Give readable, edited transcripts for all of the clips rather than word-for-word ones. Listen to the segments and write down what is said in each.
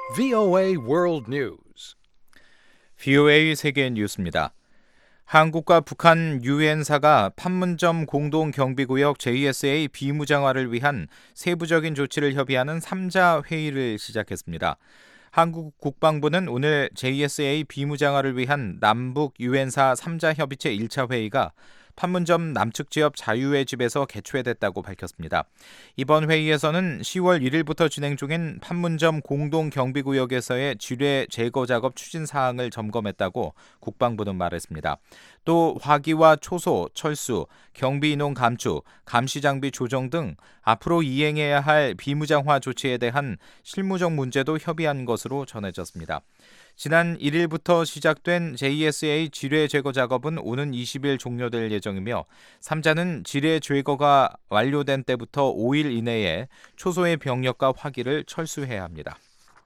VOA World News. VOA 세계 뉴스입니다. 한국과 북한 유엔사가 판문점 공동경비구역 JSA 비무장화를 위한 세부적인 조치를 협의하는 3자 회의를 시작했습니다. 한국 국방부는 오늘 JSA 비무장화를 위한 남북 유엔사 3자 협의체 1차 회의가 판문점 남측 지역 자유의 집에서 개최됐다고 밝혔습니다. 이번 회의에서는 10월 1일부터 진행 중인 판문점 공동경비구역에서의 지뢰 제거 작업 추진 사항을 점검했다고 국방부는 말했습니다. 또 화기와 초소, 철수, 경비인원 감축, 감시장비 조정 등 앞으로 이행해야 할 비무장화 조치에 대한 실무적 문제도 협의한 것으로 전해졌습니다. 지난 1일부터 시작된 JSA 지뢰 제거 작업은 오는 20일 종료될 예정이며 3자는 지뢰 제거가 완료된 때부터 5일 이내에 초소의 병력과 화기를 철수해야 합니다.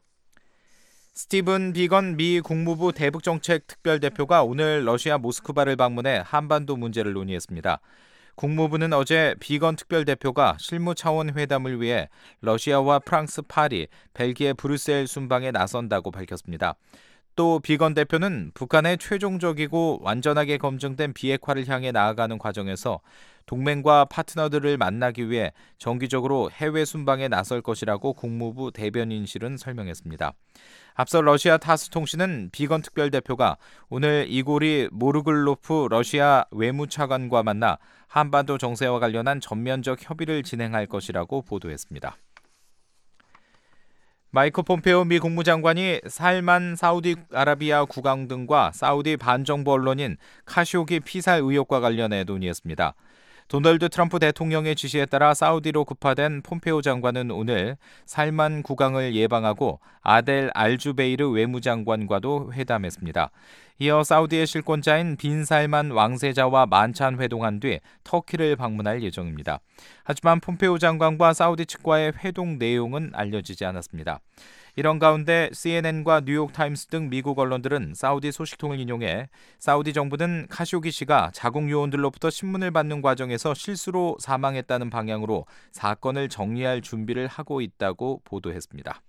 스티븐 비건 미 국무부 대북정책 특별대표가 오늘 러시아 모스크바를 방문해 한반도 문제를 논의했습니다. 국무부는 어제 비건 특별대표가 실무 차원 회담을 위해 러시아와 프랑스 파리, 벨기에 브뤼셀 순방에 나선다고 밝혔습니다. 또 비건 대표는 북한의 최종적이고 완전하게 검증된 비핵화를 향해 나아가는 과정에서 동맹과 파트너들을 만나기 위해 정기적으로 해외 순방에 나설 것이라고 국무부 대변인실은 설명했습니다. 앞서 러시아 타스 통신은 비건 특별대표가 오늘 이고리 모르글로프 러시아 외무차관과 만나 한반도 정세와 관련한 전면적 협의를 진행할 것이라고 보도했습니다. 마이크 폼페오 미 국무장관이 살만 사우디아라비아 국왕 등과 사우디 반정부 언론인 카쇼기 피살 의혹과 관련해 논의했습니다. 도널드 트럼프 대통령의 지시에 따라 사우디로 급파된 폼페오 장관은 오늘 살만 국왕을 예방하고 아델 알주베이르 외무장관과도 회담했습니다. 이어 사우디의 실권자인 빈 살만 왕세자와 만찬 회동한 뒤 터키를 방문할 예정입니다. 하지만 폼페오 장관과 사우디 측과의 회동 내용은 알려지지 않았습니다. 이런 가운데 CNN과 뉴욕타임스 등 미국 언론들은 사우디 소식통을 인용해 사우디 정부는 카쇼기 씨가 자국 요원들로부터 신문을 받는 과정에서 실수로 사망했다는 방향으로 사건을 정리할 준비를 하고 있다고 보도했습니다.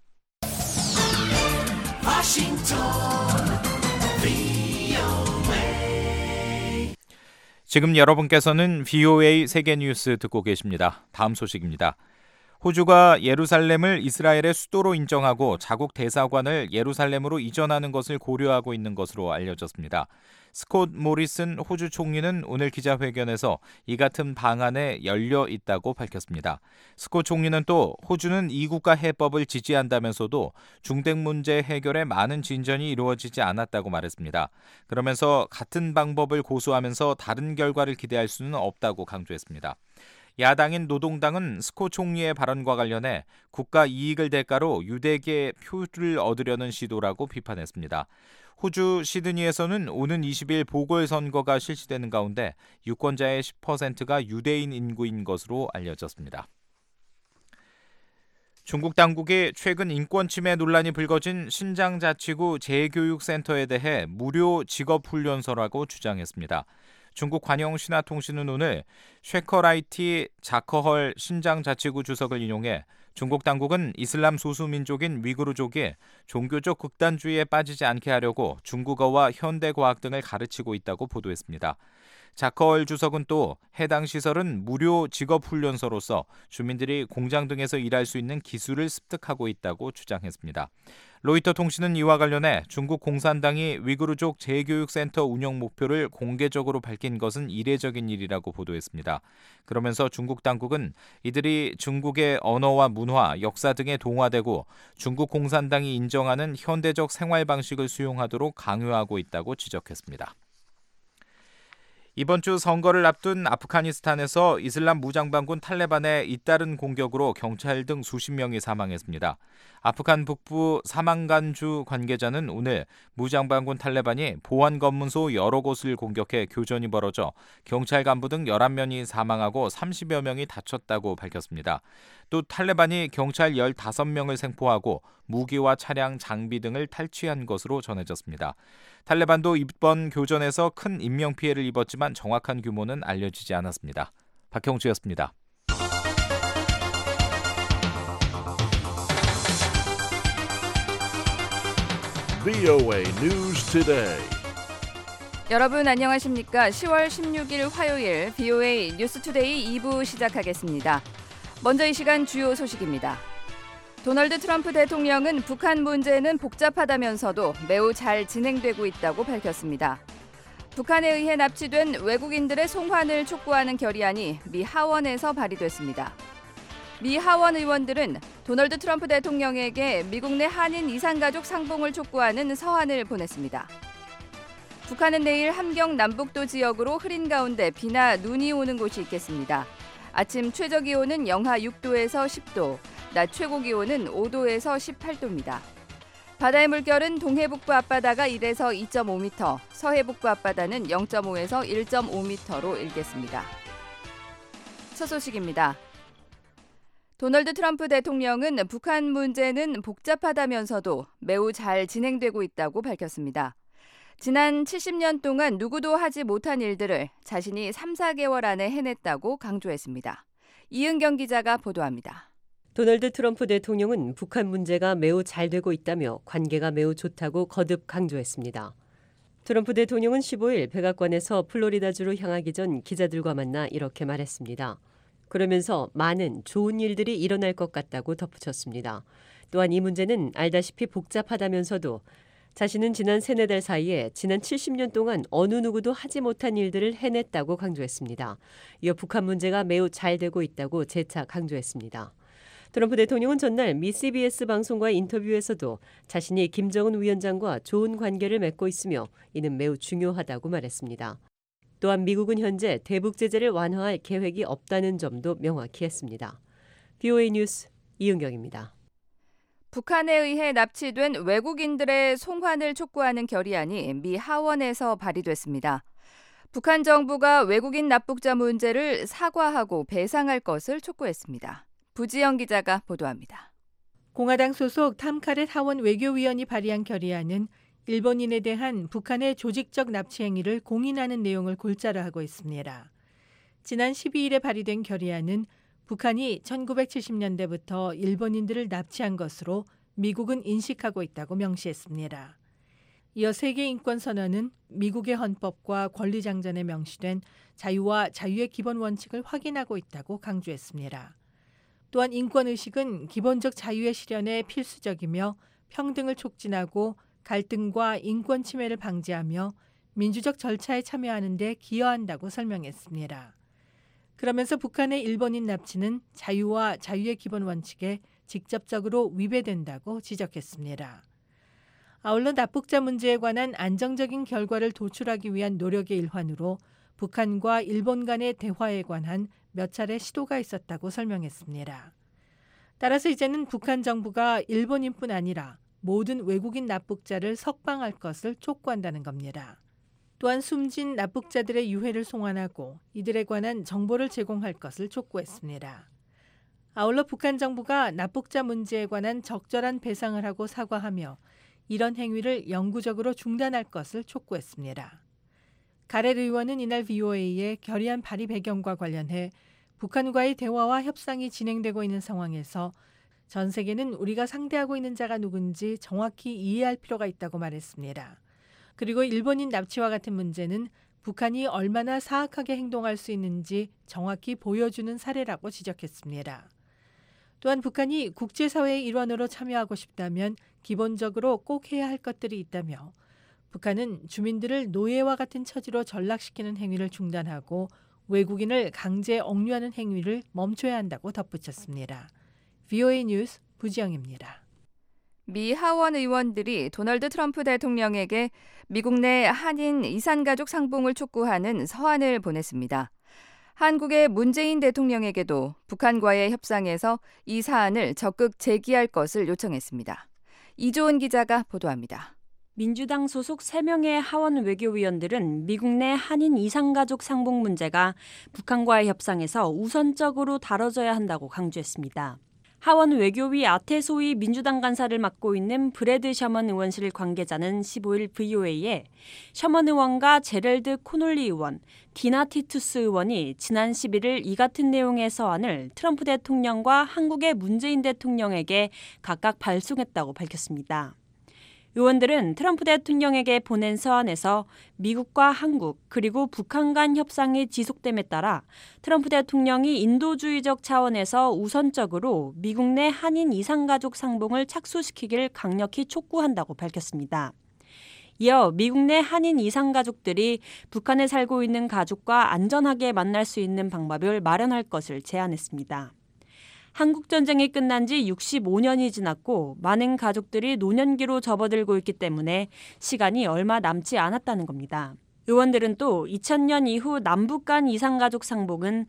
지금 여러분께서는 VOA 세계뉴스 듣고 계십니다. 다음 소식입니다. 호주가 예루살렘을 이스라엘의 수도로 인정하고 자국 대사관을 예루살렘으로 이전하는 것을 고려하고 있는 것으로 알려졌습니다. 스콧 모리슨 호주 총리는 오늘 기자회견에서 이 같은 방안에 열려 있다고 밝혔습니다. 스콧 총리는 또 호주는 이국가 해법을 지지한다면서도 중대 문제 해결에 많은 진전이 이루어지지 않았다고 말했습니다. 그러면서 같은 방법을 고수하면서 다른 결과를 기대할 수는 없다고 강조했습니다. 야당인 노동당은 스콧 총리의 발언과 관련해 국가 이익을 대가로 유대계 표를 얻으려는 시도라고 비판했습니다. 호주 시드니에서는 오는 20일 보궐선거가 실시되는 가운데 유권자의 10%가 유대인 인구인 것으로 알려졌습니다. 중국 당국이 최근 인권 침해 논란이 불거진 신장자치구 재교육센터에 대해 무료 직업훈련소라고 주장했습니다. 중국 관영신화통신은 오늘 쉐커라이티 자커헐 신장자치구 주석을 인용해 중국 당국은 이슬람 소수민족인 위구르족이 종교적 극단주의에 빠지지 않게 하려고 중국어와 현대과학 등을 가르치고 있다고 보도했습니다. 자커얼 주석은 또 해당 시설은 무료 직업훈련소로서 주민들이 공장 등에서 일할 수 있는 기술을 습득하고 있다고 주장했습니다. 로이터 통신은 이와 관련해 중국 공산당이 위구르족 재교육센터 운영 목표를 공개적으로 밝힌 것은 이례적인 일이라고 보도했습니다. 그러면서 중국 당국은 이들이 중국의 언어와 문화, 역사 등에 동화되고 중국 공산당이 인정하는 현대적 생활 방식을 수용하도록 강요하고 있다고 지적했습니다. 이번 주 선거를 앞둔 아프가니스탄에서 이슬람 무장반군 탈레반의 잇따른 공격으로 경찰 등 수십 명이 사망했습니다. 아프간 북부 사망간주 관계자는 오늘 무장반군 탈레반이 보안 검문소 여러 곳을 공격해 교전이 벌어져 경찰 간부 등 11명이 사망하고 30여 명이 다쳤다고 밝혔습니다. 또 탈레반이 경찰 15명을 생포하고 무기와 차량, 장비 등을 탈취한 것으로 전해졌습니다. 탈레반도 이번 교전에서 큰 인명피해를 입었지만 정확한 규모는 알려지지 않았습니다. 박형주였습니다. VOA News Today. 여러분 안녕하십니까? 10월 16일 화요일 VOA 뉴스투데이 2부 시작하겠습니다. 먼저 이 시간 주요 소식입니다. 도널드 트럼프 대통령은 북한 문제는 복잡하다면서도 매우 잘 진행되고 있다고 밝혔습니다. 북한에 의해 납치된 외국인들의 송환을 촉구하는 결의안이 미 하원에서 발의됐습니다. 미 하원 의원들은 도널드 트럼프 대통령에게 미국 내 한인 이산가족 상봉을 촉구하는 서한을 보냈습니다. 북한은 내일 함경 남북도 지역으로 흐린 가운데 비나 눈이 오는 곳이 있겠습니다. 아침 최저 기온은 영하 6도에서 10도, 낮 최고 기온은 5도에서 18도입니다. 바다의 물결은 동해북부 앞바다가 1에서 2.5m, 서해북부 앞바다는 0.5에서 1.5m로 일겠습니다. 첫 소식입니다. 도널드 트럼프 대통령은 북한 문제는 복잡하다면서도 매우 잘 진행되고 있다고 밝혔습니다. 지난 70년 동안 누구도 하지 못한 일들을 자신이 3, 4개월 안에 해냈다고 강조했습니다. 이은경 기자가 보도합니다. 도널드 트럼프 대통령은 북한 문제가 매우 잘 되고 있다며 관계가 매우 좋다고 거듭 강조했습니다. 트럼프 대통령은 15일 백악관에서 플로리다주로 향하기 전 기자들과 만나 이렇게 말했습니다. 그러면서 많은 좋은 일들이 일어날 것 같다고 덧붙였습니다. 또한 이 문제는 알다시피 복잡하다면서도 자신은 지난 3-4달 사이에 지난 70년 동안 어느 누구도 하지 못한 일들을 해냈다고 강조했습니다. 이어 북한 문제가 매우 잘 되고 있다고 재차 강조했습니다. 트럼프 대통령은 전날 미 CBS 방송과의 인터뷰에서도 자신이 김정은 위원장과 좋은 관계를 맺고 있으며 이는 매우 중요하다고 말했습니다. 또한 미국은 현재 대북 제재를 완화할 계획이 없다는 점도 명확히 했습니다. VOA 뉴스 이은경입니다. 북한에 의해 납치된 외국인들의 송환을 촉구하는 결의안이 미 하원에서 발의됐습니다. 북한 정부가 외국인 납북자 문제를 사과하고 배상할 것을 촉구했습니다. 부지영 기자가 보도합니다. 공화당 소속 탐 카렛 하원 외교위원이 발의한 결의안은 일본인에 대한 북한의 조직적 납치 행위를 공인하는 내용을 골자로 하고 있습니다. 지난 12일에 발의된 결의안은 북한이 1970년대부터 일본인들을 납치한 것으로 미국은 인식하고 있다고 명시했습니다. 이어 세계인권선언은 미국의 헌법과 권리장전에 명시된 자유와 자유의 기본 원칙을 확인하고 있다고 강조했습니다. 또한 인권의식은 기본적 자유의 실현에 필수적이며 평등을 촉진하고 갈등과 인권 침해를 방지하며 민주적 절차에 참여하는 데 기여한다고 설명했습니다. 그러면서 북한의 일본인 납치는 자유와 자유의 기본 원칙에 직접적으로 위배된다고 지적했습니다. 아울러 납북자 문제에 관한 안정적인 결과를 도출하기 위한 노력의 일환으로 북한과 일본 간의 대화에 관한 몇 차례 시도가 있었다고 설명했습니다. 따라서 이제는 북한 정부가 일본인뿐 아니라 모든 외국인 납북자를 석방할 것을 촉구한다는 겁니다. 또한 숨진 납북자들의 유해를 송환하고 이들에 관한 정보를 제공할 것을 촉구했습니다. 아울러 북한 정부가 납북자 문제에 관한 적절한 배상을 하고 사과하며 이런 행위를 영구적으로 중단할 것을 촉구했습니다. 가렛 의원은 이날 VOA의 결의안 발의 배경과 관련해 북한과의 대화와 협상이 진행되고 있는 상황에서 전 세계는 우리가 상대하고 있는 자가 누군지 정확히 이해할 필요가 있다고 말했습니다. 그리고 일본인 납치와 같은 문제는 북한이 얼마나 사악하게 행동할 수 있는지 정확히 보여주는 사례라고 지적했습니다. 또한 북한이 국제사회의 일원으로 참여하고 싶다면 기본적으로 꼭 해야 할 것들이 있다며 북한은 주민들을 노예와 같은 처지로 전락시키는 행위를 중단하고 외국인을 강제 억류하는 행위를 멈춰야 한다고 덧붙였습니다. VOA 뉴스 부지영입니다. 미 하원 의원들이 도널드 트럼프 대통령에게 미국 내 한인 이산가족 상봉을 촉구하는 서한을 보냈습니다. 한국의 문재인 대통령에게도 북한과의 협상에서 이 사안을 적극 제기할 것을 요청했습니다. 이조은 기자가 보도합니다. 민주당 소속 3명의 하원 외교위원들은 미국 내 한인 이산가족 상봉 문제가 북한과의 협상에서 우선적으로 다뤄져야 한다고 강조했습니다. 하원 외교위 아테소이 민주당 간사를 맡고 있는 브래드 셔먼 의원실 관계자는 15일 VOA에 셔먼 의원과 제럴드 코놀리 의원, 디나 티투스 의원이 지난 11일 이 같은 내용의 서한을 트럼프 대통령과 한국의 문재인 대통령에게 각각 발송했다고 밝혔습니다. 의원들은 트럼프 대통령에게 보낸 서한에서 미국과 한국 그리고 북한 간 협상이 지속됨에 따라 트럼프 대통령이 인도주의적 차원에서 우선적으로 미국 내 한인 이상가족 상봉을 착수시키길 강력히 촉구한다고 밝혔습니다. 이어 미국 내 한인 이상가족들이 북한에 살고 있는 가족과 안전하게 만날 수 있는 방법을 마련할 것을 제안했습니다. 한국전쟁이 끝난 지 65년이 지났고 많은 가족들이 노년기로 접어들고 있기 때문에 시간이 얼마 남지 않았다는 겁니다. 의원들은 또 2000년 이후 남북 간 이상가족 상봉은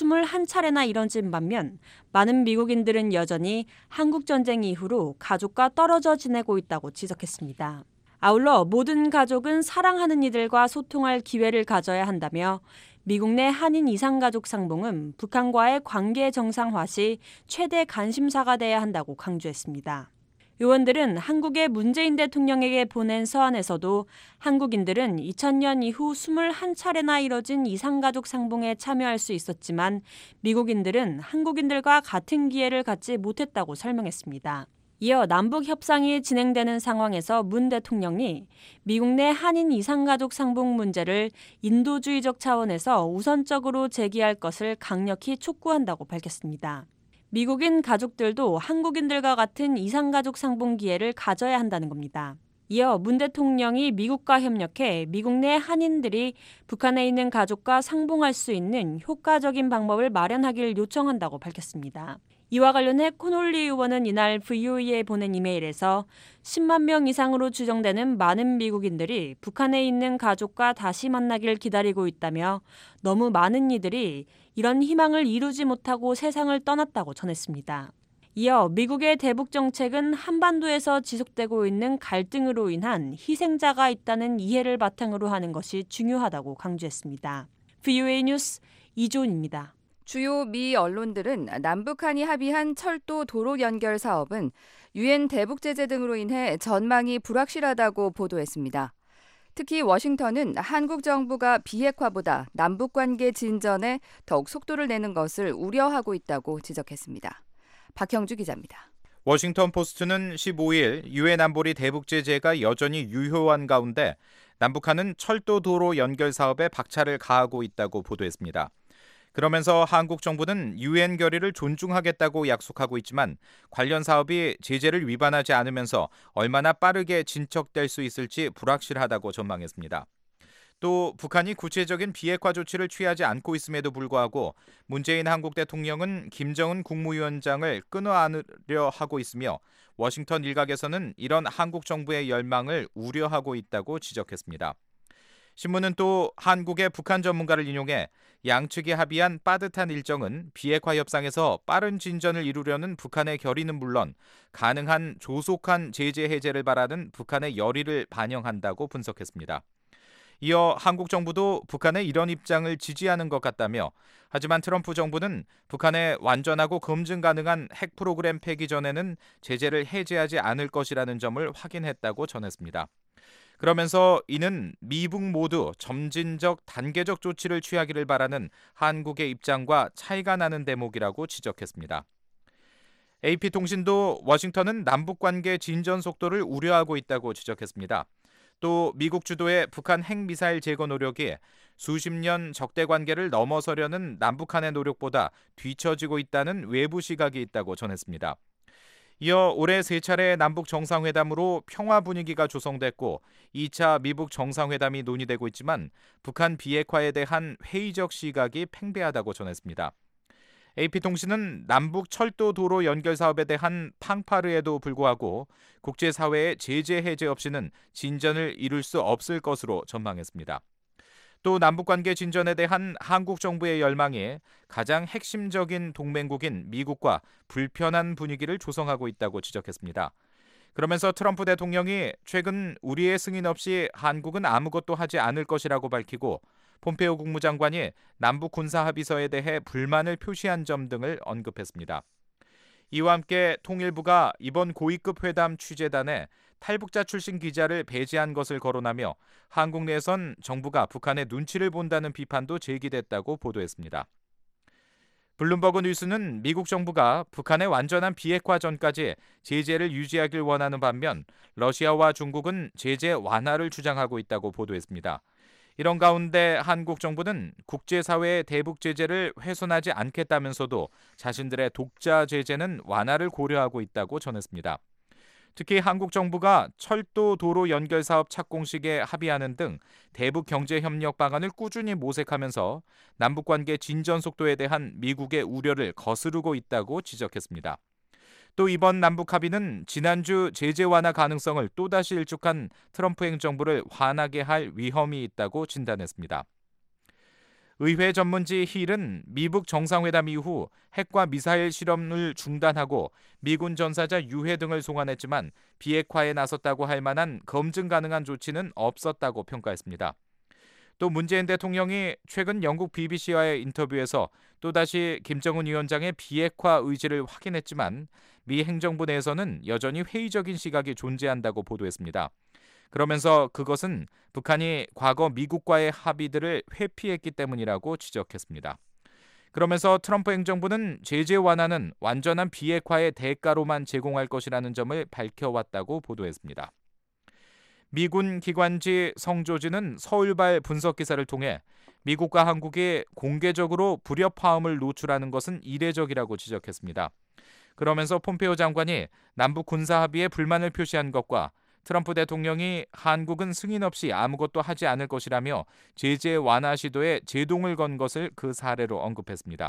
21차례나 이뤄진 반면 많은 미국인들은 여전히 한국전쟁 이후로 가족과 떨어져 지내고 있다고 지적했습니다. 아울러 모든 가족은 사랑하는 이들과 소통할 기회를 가져야 한다며 미국 내 한인 이상가족 상봉은 북한과의 관계 정상화 시 최대 관심사가 돼야 한다고 강조했습니다. 의원들은 한국의 문재인 대통령에게 보낸 서한에서도 한국인들은 2000년 이후 21차례나 이뤄진 이상가족 상봉에 참여할 수 있었지만 미국인들은 한국인들과 같은 기회를 갖지 못했다고 설명했습니다. 이어 남북 협상이 진행되는 상황에서 문 대통령이 미국 내 한인 이상가족 상봉 문제를 인도주의적 차원에서 우선적으로 제기할 것을 강력히 촉구한다고 밝혔습니다. 미국인 가족들도 한국인들과 같은 이상가족 상봉 기회를 가져야 한다는 겁니다. 이어 문 대통령이 미국과 협력해 미국 내 한인들이 북한에 있는 가족과 상봉할 수 있는 효과적인 방법을 마련하길 요청한다고 밝혔습니다. 이와 관련해 코놀리 의원은 이날 VOA에 보낸 이메일에서 10만 명 이상으로 추정되는 많은 미국인들이 북한에 있는 가족과 다시 만나길 기다리고 있다며 너무 많은 이들이 이런 희망을 이루지 못하고 세상을 떠났다고 전했습니다. 이어 미국의 대북 정책은 한반도에서 지속되고 있는 갈등으로 인한 희생자가 있다는 이해를 바탕으로 하는 것이 중요하다고 강조했습니다. VOA 뉴스 이조은입니다. 주요 미 언론들은 남북한이 합의한 철도 도로 연결 사업은 유엔 대북 제재 등으로 인해 전망이 불확실하다고 보도했습니다. 특히 워싱턴은 한국 정부가 비핵화보다 남북 관계 진전에 더욱 속도를 내는 것을 우려하고 있다고 지적했습니다. 박형주 기자입니다. 워싱턴 포스트는 15일 유엔 안보리 대북 제재가 여전히 유효한 가운데 남북한은 철도 도로 연결 사업에 박차를 가하고 있다고 보도했습니다. 그러면서 한국 정부는 유엔 결의를 존중하겠다고 약속하고 있지만 관련 사업이 제재를 위반하지 않으면서 얼마나 빠르게 진척될 수 있을지 불확실하다고 전망했습니다. 또 북한이 구체적인 비핵화 조치를 취하지 않고 있음에도 불구하고 문재인 한국 대통령은 김정은 국무위원장을 끊어안으려 하고 있으며 워싱턴 일각에서는 이런 한국 정부의 열망을 우려하고 있다고 지적했습니다. 신문은 또 한국의 북한 전문가를 인용해 양측이 합의한 빠듯한 일정은 비핵화 협상에서 빠른 진전을 이루려는 북한의 결의는 물론 가능한 조속한 제재 해제를 바라는 북한의 열의를 반영한다고 분석했습니다. 이어 한국 정부도 북한의 이런 입장을 지지하는 것 같다며 하지만 트럼프 정부는 북한의 완전하고 검증 가능한 핵 프로그램 폐기 전에는 제재를 해제하지 않을 것이라는 점을 확인했다고 전했습니다. 그러면서 이는 미북 모두 점진적 단계적 조치를 취하기를 바라는 한국의 입장과 차이가 나는 대목이라고 지적했습니다. AP통신도 워싱턴은 남북관계 진전 속도를 우려하고 있다고 지적했습니다. 또 미국 주도의 북한 핵미사일 제거 노력이 수십 년 적대 관계를 넘어서려는 남북한의 노력보다 뒤처지고 있다는 외부 시각이 있다고 전했습니다. 이어 올해 3차례 남북 정상회담으로 평화 분위기가 조성됐고 2차 미북 정상회담이 논의되고 있지만 북한 비핵화에 대한 회의적 시각이 팽배하다고 전했습니다. AP통신은 남북 철도 도로 연결 사업에 대한 팡파르에도 불구하고 국제사회의 제재 해제 없이는 진전을 이룰 수 없을 것으로 전망했습니다. 또 남북관계 진전에 대한 한국 정부의 열망이 가장 핵심적인 동맹국인 미국과 불편한 분위기를 조성하고 있다고 지적했습니다. 그러면서 트럼프 대통령이 최근 우리의 승인 없이 한국은 아무것도 하지 않을 것이라고 밝히고 폼페오 국무장관이 남북 군사 합의서에 대해 불만을 표시한 점 등을 언급했습니다. 이와 함께 통일부가 이번 고위급 회담 취재단에 탈북자 출신 기자를 배제한 것을 거론하며 한국 내에선 정부가 북한의 눈치를 본다는 비판도 제기됐다고 보도했습니다. 블룸버그 뉴스는 미국 정부가 북한의 완전한 비핵화 전까지 제재를 유지하길 원하는 반면 러시아와 중국은 제재 완화를 주장하고 있다고 보도했습니다. 이런 가운데 한국 정부는 국제사회의 대북 제재를 훼손하지 않겠다면서도 자신들의 독자 제재는 완화를 고려하고 있다고 전했습니다. 특히 한국 정부가 철도 도로 연결 사업 착공식에 합의하는 등 대북 경제 협력 방안을 꾸준히 모색하면서 남북 관계 진전 속도에 대한 미국의 우려를 거스르고 있다고 지적했습니다. 또 이번 남북 합의는 지난주 제재 완화 가능성을 또다시 일축한 트럼프 행정부를 화나게 할 위험이 있다고 진단했습니다. 의회 전문지 힐은 미북 정상회담 이후 핵과 미사일 실험을 중단하고 미군 전사자 유해 등을 송환했지만 비핵화에 나섰다고 할 만한 검증 가능한 조치는 없었다고 평가했습니다. 또 문재인 대통령이 최근 영국 BBC와의 인터뷰에서 또다시 김정은 위원장의 비핵화 의지를 확인했지만 미 행정부 내에서는 여전히 회의적인 시각이 존재한다고 보도했습니다. 그러면서 그것은 북한이 과거 미국과의 합의들을 회피했기 때문이라고 지적했습니다. 그러면서 트럼프 행정부는 제재 완화는 완전한 비핵화의 대가로만 제공할 것이라는 점을 밝혀왔다고 보도했습니다. 미군 기관지 성조지는 서울발 분석 기사를 통해 미국과 한국이 공개적으로 불협화음을 노출하는 것은 이례적이라고 지적했습니다. 그러면서 폼페이오 장관이 남북 군사 합의에 불만을 표시한 것과 트럼프 대통령이 한국은 승인 없이 아무것도 하지 않을 것이라며 제재 완화 시도에 제동을 건 것을 그 사례로 언급했습니다.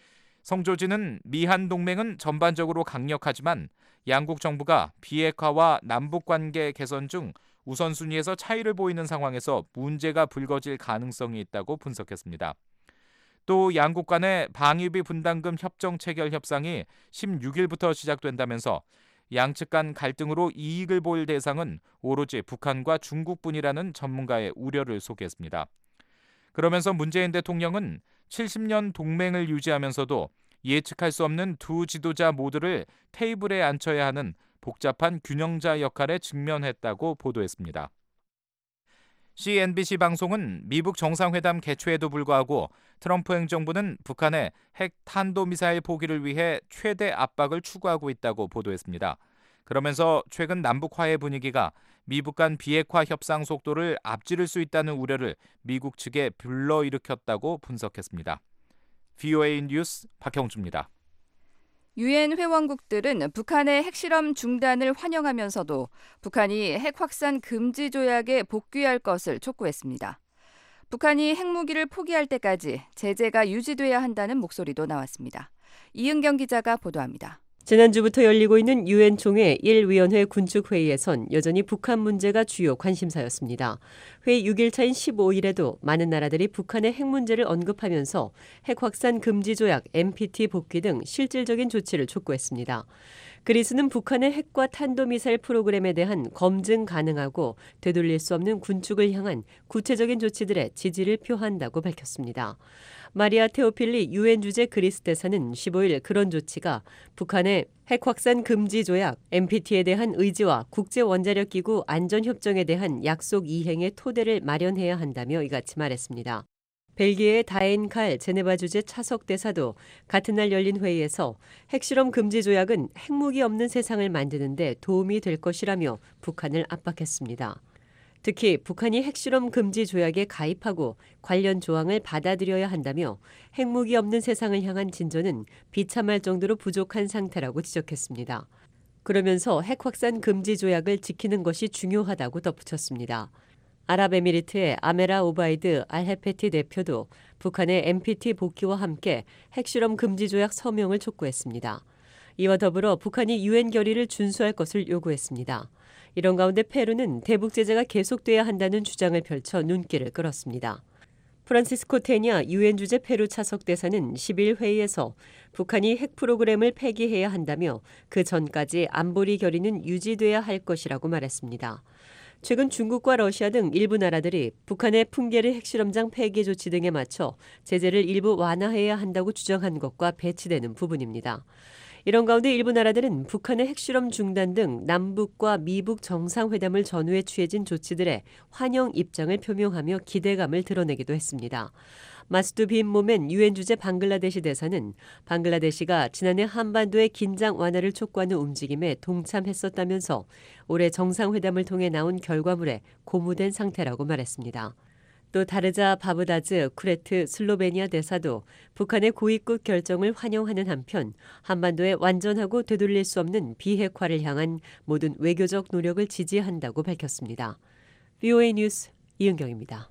성조지는 미한 동맹은 전반적으로 강력하지만 양국 정부가 비핵화와 남북관계 개선 중 우선순위에서 차이를 보이는 상황에서 문제가 불거질 가능성이 있다고 분석했습니다. 또 양국 간의 방위비 분담금 협정 체결 협상이 16일부터 시작된다면서 양측 간 갈등으로 이익을 볼 대상은 오로지 북한과 중국뿐이라는 전문가의 우려를 소개했습니다. 그러면서 문재인 대통령은 70년 동맹을 유지하면서도 예측할 수 없는 두 지도자 모두를 테이블에 앉혀야 하는 복잡한 균형자 역할에 직면했다고 보도했습니다. CNBC 방송은 미북 정상회담 개최에도 불구하고 트럼프 행정부는 북한의 핵 탄도미사일 포기를 위해 최대 압박을 추구하고 있다고 보도했습니다. 그러면서 최근 남북 화해 분위기가 미북 간 비핵화 협상 속도를 앞지를 수 있다는 우려를 미국 측에 불러일으켰다고 분석했습니다. VOA 뉴스 박형주입니다. 유엔 회원국들은 북한의 핵실험 중단을 환영하면서도 북한이 핵 확산 금지 조약에 복귀할 것을 촉구했습니다. 북한이 핵무기를 포기할 때까지 제재가 유지돼야 한다는 목소리도 나왔습니다. 이은경 기자가 보도합니다. 지난주부터 열리고 있는 유엔 총회 1위원회 군축회의에선 여전히 북한 문제가 주요 관심사였습니다. 회의 6일차인 15일에도 많은 나라들이 북한의 핵 문제를 언급하면서 핵 확산 금지 조약 NPT 복귀 등 실질적인 조치를 촉구했습니다. 그리스는 북한의 핵과 탄도미사일 프로그램에 대한 검증 가능하고 되돌릴 수 없는 군축을 향한 구체적인 조치들에 지지를 표한다고 밝혔습니다. 마리아 테오필리 유엔 주재 그리스 대사는 15일 그런 조치가 북한의 핵 확산 금지 조약 NPT에 대한 의지와 국제원자력기구 안전협정에 대한 약속 이행의 토대를 마련해야 한다며 이같이 말했습니다. 벨기에의 다엔 칼 제네바 주재 차석 대사도 같은 날 열린 회의에서 핵실험 금지 조약은 핵무기 없는 세상을 만드는 데 도움이 될 것이라며 북한을 압박했습니다. 특히 북한이 핵실험 금지 조약에 가입하고 관련 조항을 받아들여야 한다며 핵무기 없는 세상을 향한 진전은 비참할 정도로 부족한 상태라고 지적했습니다. 그러면서 핵 확산 금지 조약을 지키는 것이 중요하다고 덧붙였습니다. 아랍에미리트의 아메라 오바이드 알헤페티 대표도 북한의 NPT 복귀와 함께 핵실험 금지 조약 서명을 촉구했습니다. 이와 더불어 북한이 유엔 결의를 준수할 것을 요구했습니다. 이런 가운데 페루는 대북 제재가 계속돼야 한다는 주장을 펼쳐 눈길을 끌었습니다. 프란시스코 테냐 유엔 주재 페루 차석 대사는 10일 회의에서 북한이 핵 프로그램을 폐기해야 한다며 그 전까지 안보리 결의는 유지돼야 할 것이라고 말했습니다. 최근 중국과 러시아 등 일부 나라들이 북한의 풍계리 핵실험장 폐기 조치 등에 맞춰 제재를 일부 완화해야 한다고 주장한 것과 배치되는 부분입니다. 이런 가운데 일부 나라들은 북한의 핵실험 중단 등 남북과 미북 정상회담을 전후에 취해진 조치들에 환영 입장을 표명하며 기대감을 드러내기도 했습니다. 마수드 빈 모멘 유엔 주재 방글라데시 대사는 방글라데시가 지난해 한반도의 긴장 완화를 촉구하는 움직임에 동참했었다면서 올해 정상회담을 통해 나온 결과물에 고무된 상태라고 말했습니다. 또 다르자 바브다즈 쿠레트 슬로베니아 대사도 북한의 고위급 결정을 환영하는 한편 한반도의 완전하고 되돌릴 수 없는 비핵화를 향한 모든 외교적 노력을 지지한다고 밝혔습니다. VOA 뉴스 이은경입니다.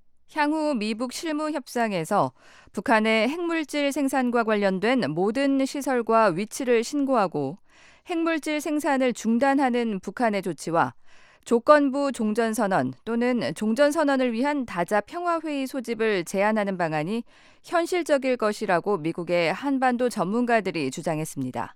향후 미북 실무 협상에서 북한의 핵물질 생산과 관련된 모든 시설과 위치를 신고하고 핵물질 생산을 중단하는 북한의 조치와 조건부 종전선언 또는 종전선언을 위한 다자 평화회의 소집을 제안하는 방안이 현실적일 것이라고 미국의 한반도 전문가들이 주장했습니다.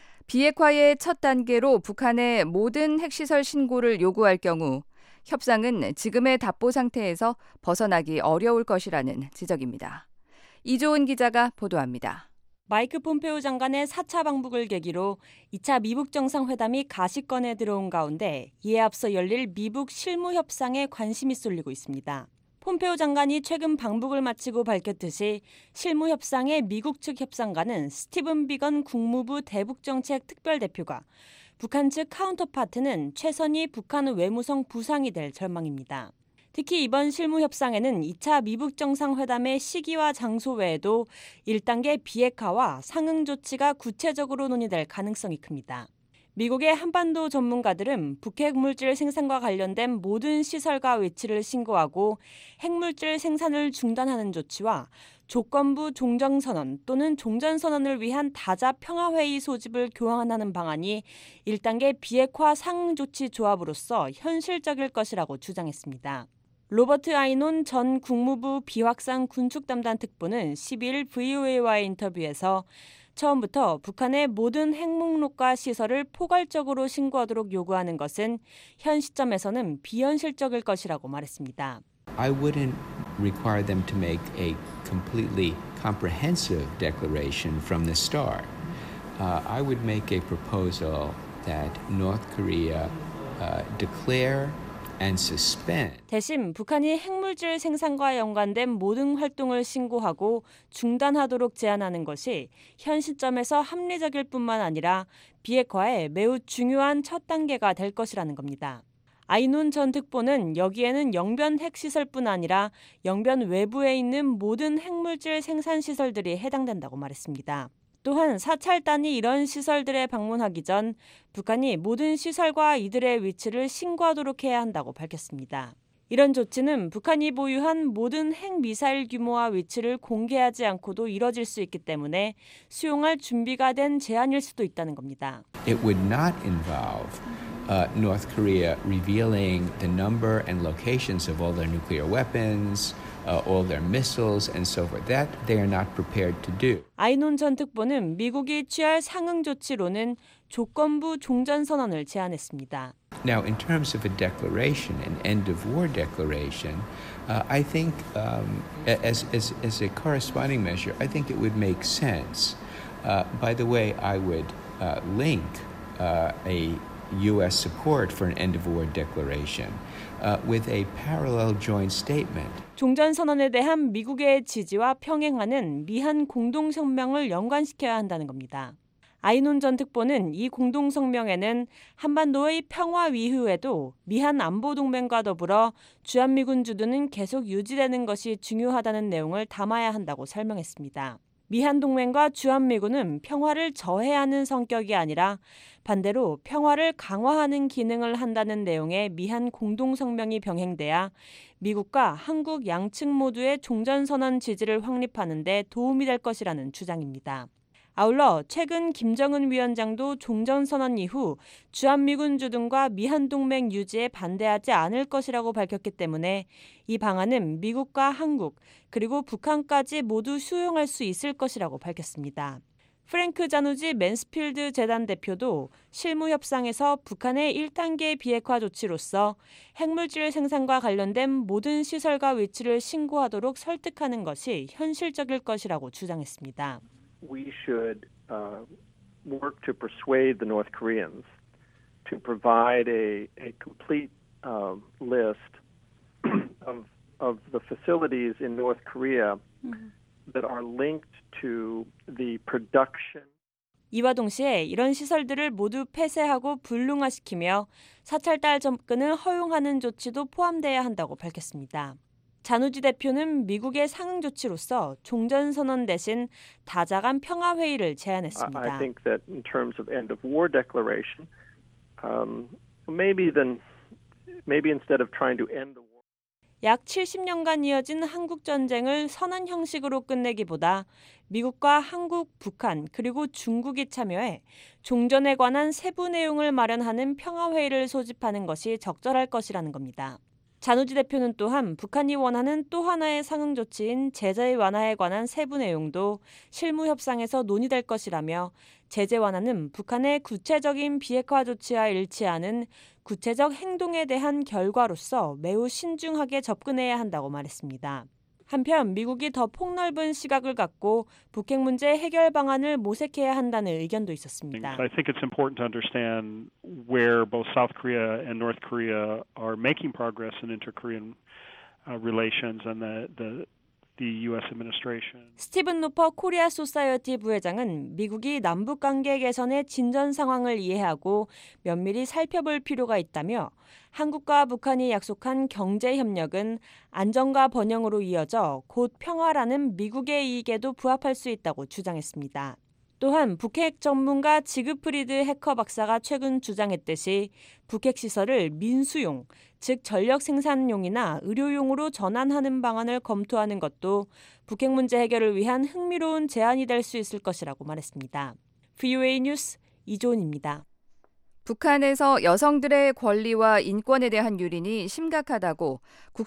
비핵화의 첫 단계로 북한의 모든 핵시설 신고를 요구할 경우 협상은 지금의 답보 상태에서 벗어나기 어려울 것이라는 지적입니다. 이조은 기자가 보도합니다. 마이크 폼페오 장관의 4차 방북을 계기로 2차 미북 정상회담이 가시권에 들어온 가운데 이에 앞서 열릴 미북 실무 협상에 관심이 쏠리고 있습니다. 폼페오 장관이 최근 방북을 마치고 밝혔듯이 실무 협상의 미국 측 협상가는 스티븐 비건 국무부 대북정책 특별대표가 북한 측 카운터파트는 최선희 북한 외무성 부상이 될 전망입니다. 특히 이번 실무 협상에는 2차 미북 정상회담의 시기와 장소 외에도 1단계 비핵화와 상응 조치가 구체적으로 논의될 가능성이 큽니다. 미국의 한반도 전문가들은 북핵물질 생산과 관련된 모든 시설과 위치를 신고하고 핵물질 생산을 중단하는 조치와 조건부 종전선언 또는 종전선언을 위한 다자 평화회의 소집을 교환하는 방안이 1단계 비핵화 상응 조치 조합으로서 현실적일 것이라고 주장했습니다. 로버트 아이논 전 국무부 비확산 군축 담당 특보는 12일 VOA와의 인터뷰에서 처음부터 북한의 모든 핵목록과 시설을 포괄적으로 신고하도록 요구하는 것은 현 시점에서는 비현실적일 것이라고 말했습니다. I wouldn't require them to make a completely comprehensive declaration from the start. I would make a proposal that North Korea declare and suspend. 대신 북한이 핵물질 생산과 연관된 모든 활동을 신고하고 중단하도록 제안하는 것이 현 시점에서 합리적일 뿐만 아니라 비핵화의 매우 중요한 첫 단계가 될 것이라는 겁니다. 아이논 전 특보는 여기에는 영변 핵시설뿐 아니라 영변 외부에 있는 모든 핵물질 생산 시설들이 해당된다고 말했습니다. 또한 사찰단이 이런 시설들에 방문하기 전 북한이 모든 시설과 이들의 위치를 신고하도록 해야 한다고 밝혔습니다. 이런 조치는 북한이 보유한 모든 핵미사일 규모와 위치를 공개하지 않고도 이뤄질 수 있기 때문에 수용할 준비가 된 제안일 수도 있다는 겁니다. It would not involve North Korea revealing the number and locations of all their nuclear weapons, all their missiles and so forth. That they are not prepared to do. 아이논 전 특보는 미국이 취할 상응 조치로는 조건부 종전선언을 제안했습니다. Now, in terms of a declaration, an end of war declaration, I think as a corresponding measure, I think it would make sense. By the way, I would link a U.S. support for an end of war declaration with a parallel joint statement. 종전선언에 대한 미국의 지지와 평행하는 미한 공동성명을 연관시켜야 한다는 겁니다. 아이논 전 특보는 이 공동성명에는 한반도의 평화 위후에도 미한 안보동맹과 더불어 주한미군 주둔은 계속 유지되는 것이 중요하다는 내용을 담아야 한다고 설명했습니다. 미한 동맹과 주한미군은 평화를 저해하는 성격이 아니라 반대로 평화를 강화하는 기능을 한다는 내용의 미한 공동성명이 병행돼야 미국과 한국 양측 모두의 종전선언 지지를 확립하는 데 도움이 될 것이라는 주장입니다. 아울러 최근 김정은 위원장도 종전선언 이후 주한미군 주둔과 미한동맹 유지에 반대하지 않을 것이라고 밝혔기 때문에 이 방안은 미국과 한국 그리고 북한까지 모두 수용할 수 있을 것이라고 밝혔습니다. 프랭크 자누지 맨스필드 재단 대표도 실무 협상에서 북한의 1단계 비핵화 조치로서 핵물질 생산과 관련된 모든 시설과 위치를 신고하도록 설득하는 것이 현실적일 것이라고 주장했습니다. We should work to persuade the North Koreans to provide a complete list of of the facilities in North Korea that are linked to the production. 이와 동시에 이런 시설들을 모두 폐쇄하고 불능화시키며 사찰달 접근을 허용하는 조치도 포함돼야 한다고 밝혔습니다. 잔우지 대표는 미국의 상응 조치로서 종전선언 대신 다자간 평화회의를 제안했습니다. I think that in terms of end of war declaration, maybe instead of trying to end the war. 약 70년간 이어진 한국 전쟁을 선언 형식으로 끝내기보다 미국과 한국, 북한 그리고 중국이 참여해 종전에 관한 세부 내용을 마련하는 평화회의를 소집하는 것이 적절할 것이라는 겁니다. 잔우지 대표는 또한 북한이 원하는 또 하나의 상응 조치인 제재 완화에 관한 세부 내용도 실무 협상에서 논의될 것이라며 제재 완화는 북한의 구체적인 비핵화 조치와 일치하는 구체적 행동에 대한 결과로서 매우 신중하게 접근해야 한다고 말했습니다. 한편 미국이 더 폭넓은 시각을 갖고 북핵 문제 해결 방안을 모색해야 한다는 의견도 있었습니다. I think it's important to understand where both South Korea and North Korea are making progress in inter-Korean relations and the U.S. administration. 스티븐 노퍼 코리아 소사이어티 부회장은 미국이 남북 관계 개선의 진전 상황을 이해하고 면밀히 살펴볼 필요가 있다며 한국과 북한이 약속한 경제 협력은 안정과 번영으로 이어져 곧 평화라는 미국의 이익에도 부합할 수 있다고 주장했습니다. 또한 북핵 전문가 지그프리드 해커 박사가 최근 주장했듯이 북핵 시설을 민수용, 즉 전력 생산용이나 의료용으로 전환하는 방안을 검토하는 것도 북핵 문제 해결을 위한 흥미로운 제안이 될 수 있을 것이라고 말했습니다. VOA 뉴스 이조은입니다. 북한에서 여성들의 권리와 인권에 대한 유린이 심각하다고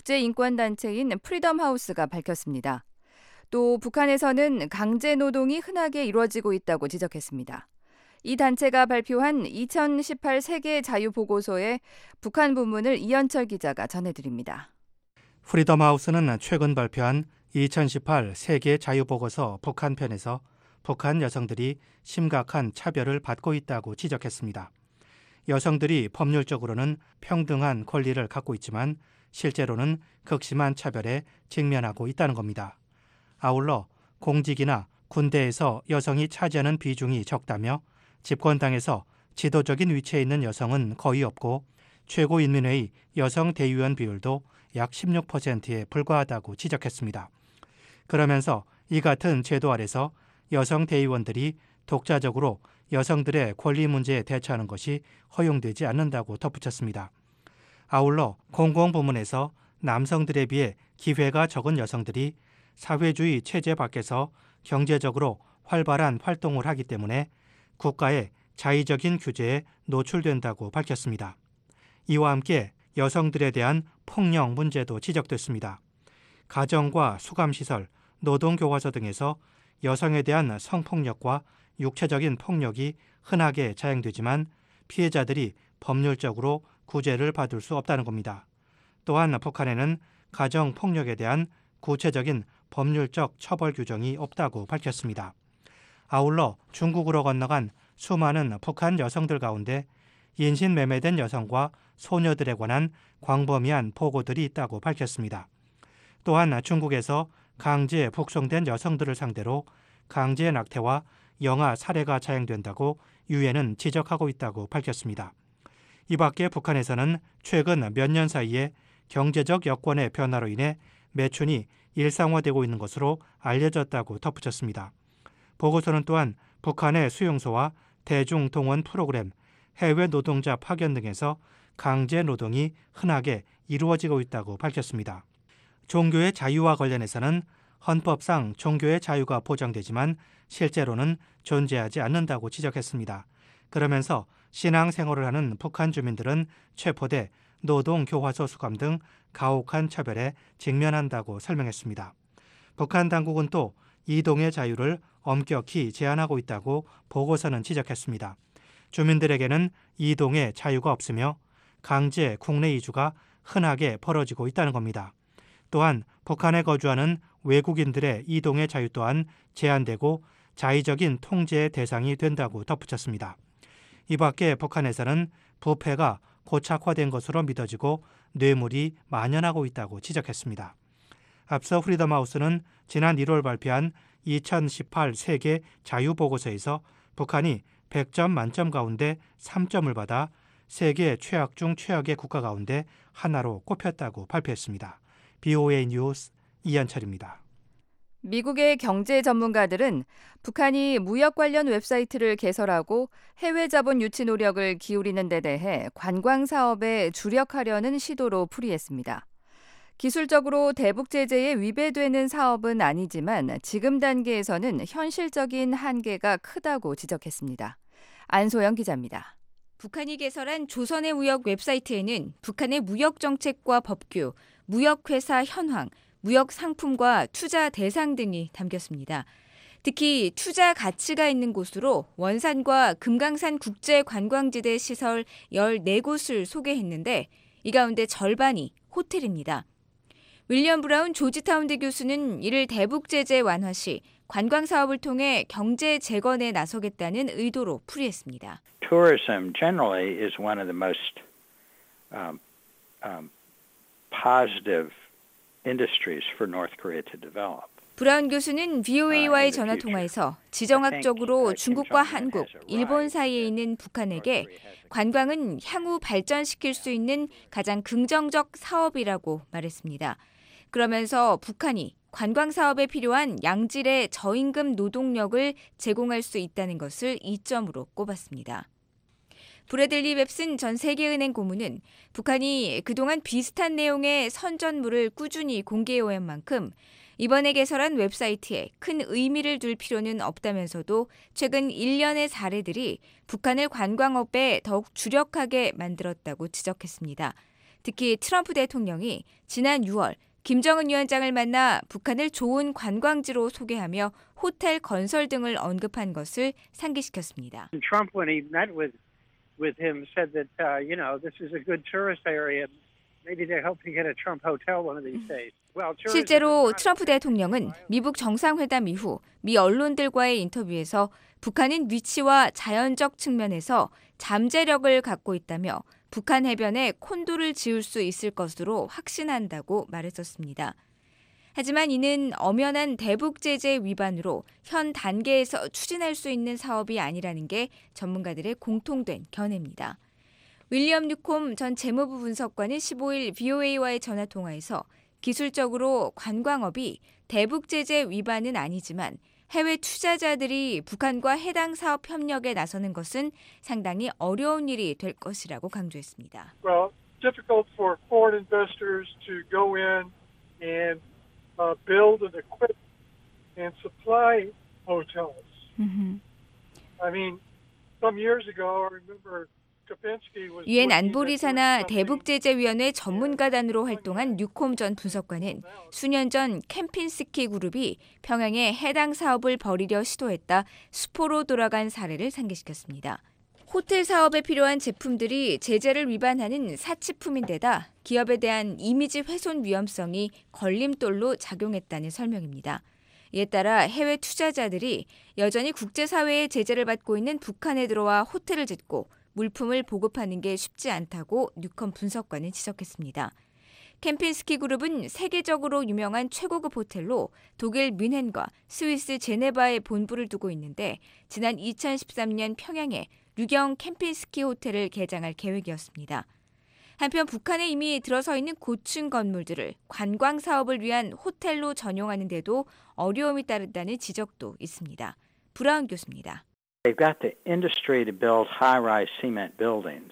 국제인권단체인 프리덤 하우스가 밝혔습니다. 또 북한에서는 강제 노동이 흔하게 이루어지고 있다고 지적했습니다. 이 단체가 발표한 2018 세계 자유 보고서의 북한 부문을 이현철 기자가 전해드립니다. 프리덤 하우스는 최근 발표한 2018 세계 자유 보고서 북한 편에서 북한 여성들이 심각한 차별을 받고 있다고 지적했습니다. 여성들이 법률적으로는 평등한 권리를 갖고 있지만 실제로는 극심한 차별에 직면하고 있다는 겁니다. 아울러 공직이나 군대에서 여성이 차지하는 비중이 적다며 집권당에서 지도적인 위치에 있는 여성은 거의 없고 최고인민회의 여성 대의원 비율도 약 16%에 불과하다고 지적했습니다. 그러면서 이 같은 제도 아래서 여성 대의원들이 독자적으로 여성들의 권리 문제에 대처하는 것이 허용되지 않는다고 덧붙였습니다. 아울러 공공부문에서 남성들에 비해 기회가 적은 여성들이 사회주의 체제 밖에서 경제적으로 활발한 활동을 하기 때문에 국가의 자의적인 규제에 노출된다고 밝혔습니다. 이와 함께 여성들에 대한 폭력 문제도 지적됐습니다. 가정과 수감시설, 노동교과서 등에서 여성에 대한 성폭력과 육체적인 폭력이 흔하게 자행되지만 피해자들이 법률적으로 구제를 받을 수 없다는 겁니다. 또한 북한에는 가정폭력에 대한 구체적인 법률적 처벌 규정이 없다고 밝혔습니다. 아울러 중국으로 건너간 수많은 북한 여성들 가운데 인신매매된 여성과 소녀들에 관한 광범위한 보고들이 있다고 밝혔습니다. 또한 중국에서 강제 북송된 여성들을 상대로 강제 낙태와 영아 살해가 자행된다고 유엔은 지적하고 있다고 밝혔습니다. 이 밖에 북한에서는 최근 몇 년 사이에 경제적 여건의 변화로 인해 매춘이 일상화되고 있는 것으로 알려졌다고 덧붙였습니다. 보고서는 또한 북한의 수용소와 대중동원 프로그램, 해외 노동자 파견 등에서 강제 노동이 흔하게 이루어지고 있다고 밝혔습니다. 종교의 자유와 관련해서는 헌법상 종교의 자유가 보장되지만 실제로는 존재하지 않는다고 지적했습니다. 그러면서 신앙생활을 하는 북한 주민들은 체포돼 노동교화소 수감 등 가혹한 차별에 직면한다고 설명했습니다. 북한 당국은 또 이동의 자유를 엄격히 제한하고 있다고 보고서는 지적했습니다. 주민들에게는 이동의 자유가 없으며 강제 국내 이주가 흔하게 벌어지고 있다는 겁니다. 또한 북한에 거주하는 외국인들의 이동의 자유 또한 제한되고 자의적인 통제의 대상이 된다고 덧붙였습니다. 이 밖에 북한에서는 부패가 고착화된 것으로 믿어지고 뇌물이 만연하고 있다고 지적했습니다. 앞서 프리덤 하우스는 지난 1월 발표한 2018 세계 자유보고서에서 북한이 100점 만점 가운데 3점을 받아 세계 최악 중 최악의 국가 가운데 하나로 꼽혔다고 발표했습니다. BOA 뉴스 이현철입니다. 미국의 경제 전문가들은 북한이 무역 관련 웹사이트를 개설하고 해외 자본 유치 노력을 기울이는 데 대해 관광 사업에 주력하려는 시도로 풀이했습니다. 기술적으로 대북 제재에 위배되는 사업은 아니지만 지금 단계에서는 현실적인 한계가 크다고 지적했습니다. 안소영 기자입니다. 북한이 개설한 조선의 무역 웹사이트에는 북한의 무역 정책과 법규, 무역회사 현황, 무역 상품과 투자 대상 등이 담겼습니다. 특히 투자 가치가 있는 곳으로 원산과 금강산 국제관광지대 시설 14곳을 소개했는데 이 가운데 절반이 호텔입니다. 윌리엄 브라운 조지타운대 교수는 이를 대북 제재 완화 시 관광 사업을 통해 경제 재건에 나서겠다는 의도로 풀이했습니다. Tourism generally is one of the most positive industries for North Korea to develop. 브라운 교수는 VOA와의 전화 통화에서 지정학적으로 중국과 한국, 일본 사이에 있는 북한에게 관광은 향후 발전시킬 수 있는 가장 긍정적 사업이라고 말했습니다. 그러면서 북한이 관광 사업에 필요한 양질의 저임금 노동력을 제공할 수 있다는 것을 이점으로 꼽았습니다. 브래들리 웹슨 전 세계은행 고문은 북한이 그동안 비슷한 내용의 선전물을 꾸준히 공개해온 만큼 이번에 개설한 웹사이트에 큰 의미를 둘 필요는 없다면서도 최근 1년의 사례들이 북한을 관광업에 더욱 주력하게 만들었다고 지적했습니다. 특히 트럼프 대통령이 지난 6월 김정은 위원장을 만나 북한을 좋은 관광지로 소개하며 호텔 건설 등을 언급한 것을 상기시켰습니다. Trump, when he met with him, said that this is a good tourist area. Maybe they're helping get a Trump hotel one of these days. 실제로 트럼프 대통령은 미북 정상회담 이후 미 언론들과의 인터뷰에서 북한은 위치와 자연적 측면에서 잠재력을 갖고 있다며 북한 해변에 콘도를 지을 수 있을 것으로 확신한다고 말했었습니다. 하지만 이는 엄연한 대북 제재 위반으로 현 단계에서 추진할 수 있는 사업이 아니라는 게 전문가들의 공통된 견해입니다. 윌리엄 뉴콤 전 재무부 분석관은 15일 VOA와의 전화 통화에서 기술적으로 관광업이 대북 제재 위반은 아니지만 해외 투자자들이 북한과 해당 사업 협력에 나서는 것은 상당히 어려운 일이 될 것이라고 강조했습니다. Well, difficult for foreign investors to go in and build and equip and supply hotels. I mean, some years ago, I remember. 유엔 안보리사나 대북제재위원회 전문가단으로 활동한 뉴콤 전 분석관은 수년 전 캠핀스키 그룹이 평양에 해당 사업을 벌이려 시도했다 수포로 돌아간 사례를 상기시켰습니다. 호텔 사업에 필요한 제품들이 제재를 위반하는 사치품인데다 기업에 대한 이미지 훼손 위험성이 걸림돌로 작용했다는 설명입니다. 이에 따라 해외 투자자들이 여전히 국제사회의 제재를 받고 있는 북한에 들어와 호텔을 짓고 물품을 보급하는 게 쉽지 않다고 뉴컴 분석관은 지적했습니다. 캠핀스키 그룹은 세계적으로 유명한 최고급 호텔로 독일 뮌헨과 스위스 제네바에 본부를 두고 있는데 지난 2013년 평양에 류경 캠핀스키 호텔을 개장할 계획이었습니다. 한편 북한에 이미 들어서 있는 고층 건물들을 관광 사업을 위한 호텔로 전용하는 데도 어려움이 따른다는 지적도 있습니다. 브라운 교수입니다. They've got the industry to build high-rise cement buildings.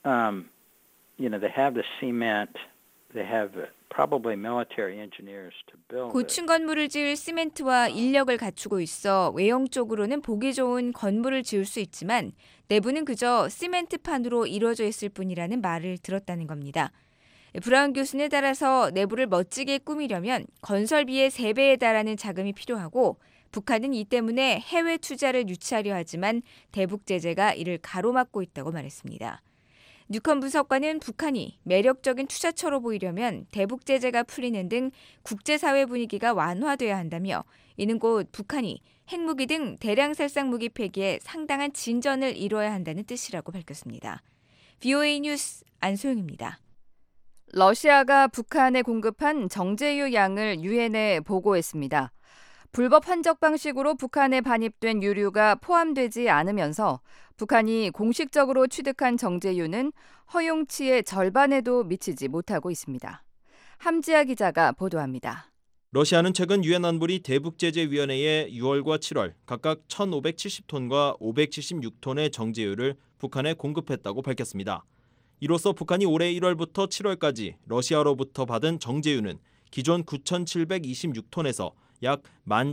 They have the cement. They have probably military engineers to build. 고층 건물을 지을 시멘트와 인력을 갖추고 있어 외형적으로는 보기 좋은 건물을 지을 수 있지만 내부는 그저 시멘트판으로 이루어져 있을 뿐이라는 말을 들었다는 겁니다. 브라운 교수에 따라서 내부를 멋지게 꾸미려면 건설비의 3배에 달하는 자금이 필요하고 북한은 이 때문에 해외 투자를 유치하려 하지만 대북 제재가 이를 가로막고 있다고 말했습니다. 뉴컴 분석관은 북한이 매력적인 투자처로 보이려면 대북 제재가 풀리는 등 국제사회 분위기가 완화돼야 한다며 이는 곧 북한이 핵무기 등 대량 살상 무기 폐기에 상당한 진전을 이뤄야 한다는 뜻이라고 밝혔습니다. VOA 뉴스 안소영입니다. 러시아가 북한에 공급한 정제유 양을 유엔에 보고했습니다. 불법 환적 방식으로 북한에 반입된 유류가 포함되지 않으면서 북한이 공식적으로 취득한 정제유는 허용치의 절반에도 미치지 못하고 있습니다. 함지아 기자가 보도합니다. 러시아는 최근 유엔 안보리 대북제재위원회에 6월과 7월 각각 1,570톤과 576톤의 정제유를 북한에 공급했다고 밝혔습니다. 이로써 북한이 올해 1월부터 7월까지 러시아로부터 받은 정제유는 기존 9,726톤에서 약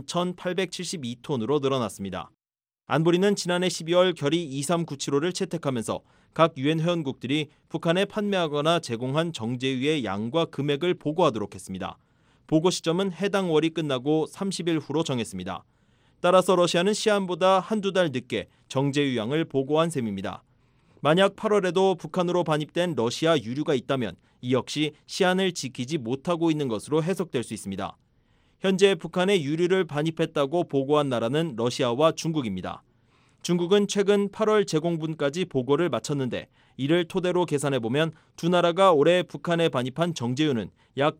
11,872톤으로 늘어났습니다. 안보리는 지난해 12월 결의 23975를 채택하면서 각 유엔 회원국들이 북한에 판매하거나 제공한 정제유의 양과 금액을 보고하도록 했습니다. 보고 시점은 해당 월이 끝나고 30일 후로 정했습니다. 따라서 러시아는 시한보다 한두 달 늦게 정제유 양을 보고한 셈입니다. 만약 8월에도 북한으로 반입된 러시아 유류가 있다면 이 역시 시한을 지키지 못하고 있는 것으로 해석될 수 있습니다. 현재 북한에 유류를 반입했다고 보고한 나라는 러시아와 중국입니다. 중국은 최근 8월 제공분까지 보고를 마쳤는데 이를 토대로 계산해보면 두 나라가 올해 북한에 반입한 정제유는 약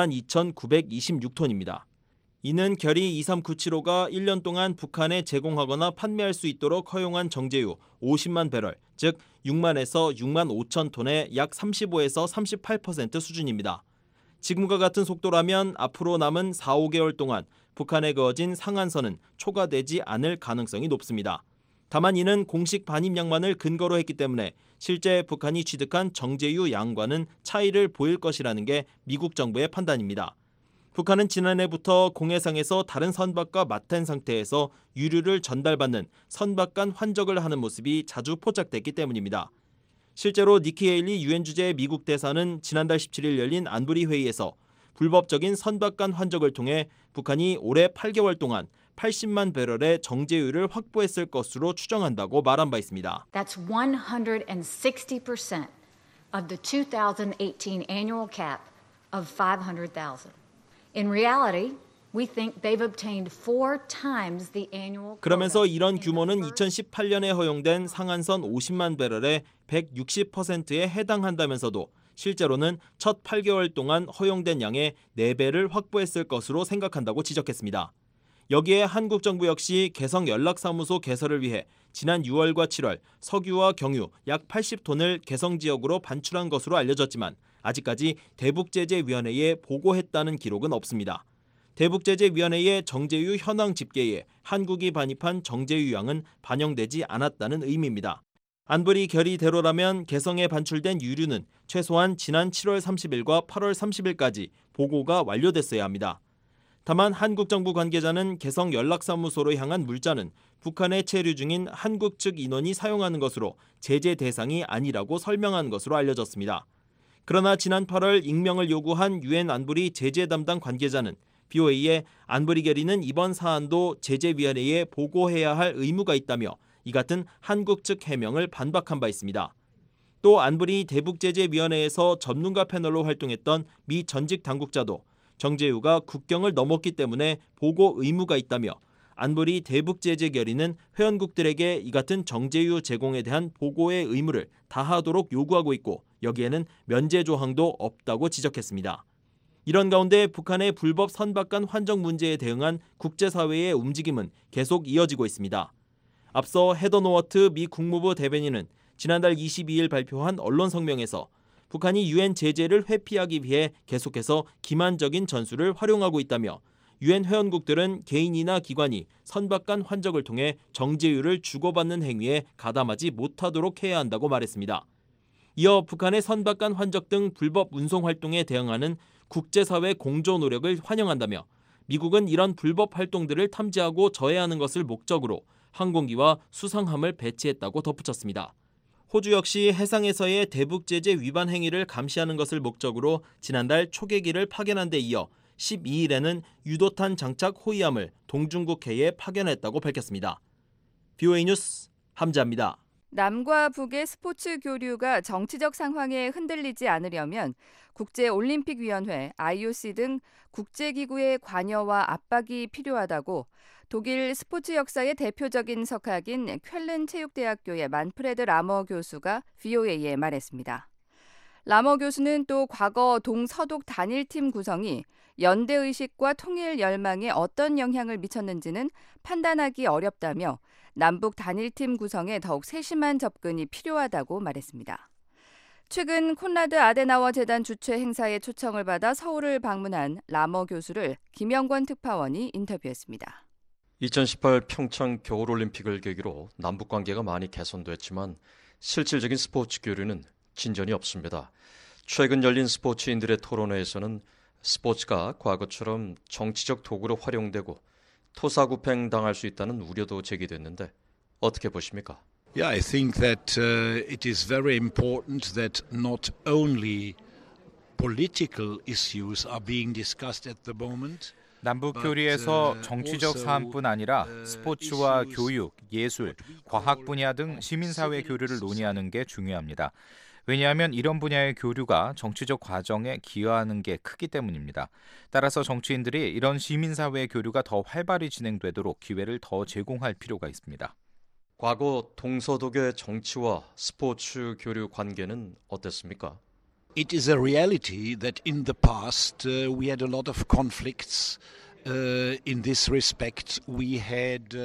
22,926톤입니다. 이는 결의 23975가 1년 동안 북한에 제공하거나 판매할 수 있도록 허용한 정제유 50만 배럴, 즉 6만에서 6만 5천 톤의 약 35에서 38% 수준입니다. 지금과 같은 속도라면 앞으로 남은 4, 5개월 동안 북한에 그어진 상한선은 초과되지 않을 가능성이 높습니다. 다만 이는 공식 반입량만을 근거로 했기 때문에 실제 북한이 취득한 정제유 양과는 차이를 보일 것이라는 게 미국 정부의 판단입니다. 북한은 지난해부터 공해상에서 다른 선박과 맞댄 상태에서 유류를 전달받는 선박 간 환적을 하는 모습이 자주 포착됐기 때문입니다. 실제로 니키 헤일리 유엔 주재 미국 대사는 지난달 17일 열린 안보리 회의에서 불법적인 선박 간 환적을 통해 북한이 올해 8개월 동안 80만 배럴의 정제유를 확보했을 것으로 추정한다고 말한 바 있습니다. That's 160% of the 2018 annual cap of 500,000. In reality, we think they've obtained 4 times the annual. 그러면서 이런 규모는 2018년에 허용된 상한선 50만 배럴의 160%에 해당한다면서도 실제로는 첫 8개월 동안 허용된 양의 4배를 확보했을 것으로 생각한다고 지적했습니다. 여기에 한국 정부 역시 개성 연락사무소 개설을 위해 지난 6월과 7월 석유와 경유 약 80톤을 개성 지역으로 반출한 것으로 알려졌지만 아직까지 대북제재위원회에 보고했다는 기록은 없습니다. 대북제재위원회의 정제유 현황 집계에 한국이 반입한 정제유 양은 반영되지 않았다는 의미입니다. 안보리 결의대로라면 개성에 반출된 유류는 최소한 지난 7월 30일과 8월 30일까지 보고가 완료됐어야 합니다. 다만 한국 정부 관계자는 개성 연락사무소로 향한 물자는 북한에 체류 중인 한국 측 인원이 사용하는 것으로 제재 대상이 아니라고 설명한 것으로 알려졌습니다. 그러나 지난 8월 익명을 요구한 유엔 안보리 제재 담당 관계자는 BOA에 안보리 결의는 이번 사안도 제재위원회에 보고해야 할 의무가 있다며 이 같은 한국 측 해명을 반박한 바 있습니다. 또 안보리 대북제재위원회에서 전문가 패널로 활동했던 미 전직 당국자도 정제유가 국경을 넘었기 때문에 보고 의무가 있다며 안보리 대북제재 결의는 회원국들에게 이 같은 정제유 제공에 대한 보고의 의무를 다하도록 요구하고 있고 여기에는 면제 조항도 없다고 지적했습니다. 이런 가운데 북한의 불법 선박 간 환적 문제에 대응한 국제사회의 움직임은 계속 이어지고 있습니다. 앞서 헤더 노워트 미 국무부 대변인은 지난달 22일 발표한 언론 성명에서 북한이 유엔 제재를 회피하기 위해 계속해서 기만적인 전술을 활용하고 있다며 유엔 회원국들은 개인이나 기관이 선박 간 환적을 통해 정제유를 주고받는 행위에 가담하지 못하도록 해야 한다고 말했습니다. 이어 북한의 선박 간 환적 등 불법 운송 활동에 대응하는 국제사회 공조 노력을 환영한다며 미국은 이런 불법 활동들을 탐지하고 저해하는 것을 목적으로 항공기와 수상함을 배치했다고 덧붙였습니다. 호주 역시 해상에서의 대북제재 위반 행위를 감시하는 것을 목적으로 지난달 초계기를 파견한 데 이어 12일에는 유도탄 장착 호위함을 동중국해에 파견했다고 밝혔습니다. BOA 뉴스 함자입니다. 남과 북의 스포츠 교류가 정치적 상황에 흔들리지 않으려면 국제올림픽위원회, IOC 등 국제기구의 관여와 압박이 필요하다고 독일 스포츠 역사의 대표적인 석학인 쾰른 체육대학교의 만프레드 라머 교수가 VOA에 말했습니다. 라머 교수는 또 과거 동서독 단일팀 구성이 연대의식과 통일 열망에 어떤 영향을 미쳤는지는 판단하기 어렵다며 남북 단일팀 구성에 더욱 세심한 접근이 필요하다고 말했습니다. 최근 콘라드 아데나워 재단 주최 행사에 초청을 받아 서울을 방문한 라머 교수를 김영권 특파원이 인터뷰했습니다. 2018 평창 겨울올림픽을 계기로 남북관계가 많이 개선됐지만 실질적인 스포츠 교류는 진전이 없습니다. 최근 열린 스포츠인들의 토론회에서는 스포츠가 과거처럼 정치적 도구로 활용되고 토사구팽 당할 수 있다는 우려도 제기됐는데 어떻게 보십니까? Yeah, I think that it is very important that not only political issues are being discussed at the moment. 남북 교류에서 정치적 사안뿐 아니라 스포츠와 교육, 예술, 과학 분야 등 시민사회 교류를 논의하는 게 중요합니다. 왜냐하면 이런 분야의 교류가 정치적 과정에 기여하는 게 크기 때문입니다. 따라서 정치인들이 이런 시민사회 교류가 더 활발히 진행되도록 기회를 더 제공할 필요가 있습니다. 과거 동서독의 정치와 스포츠 교류 관계는 어땠습니까? It is a reality that in the past we had a lot of conflicts. In this respect, we had.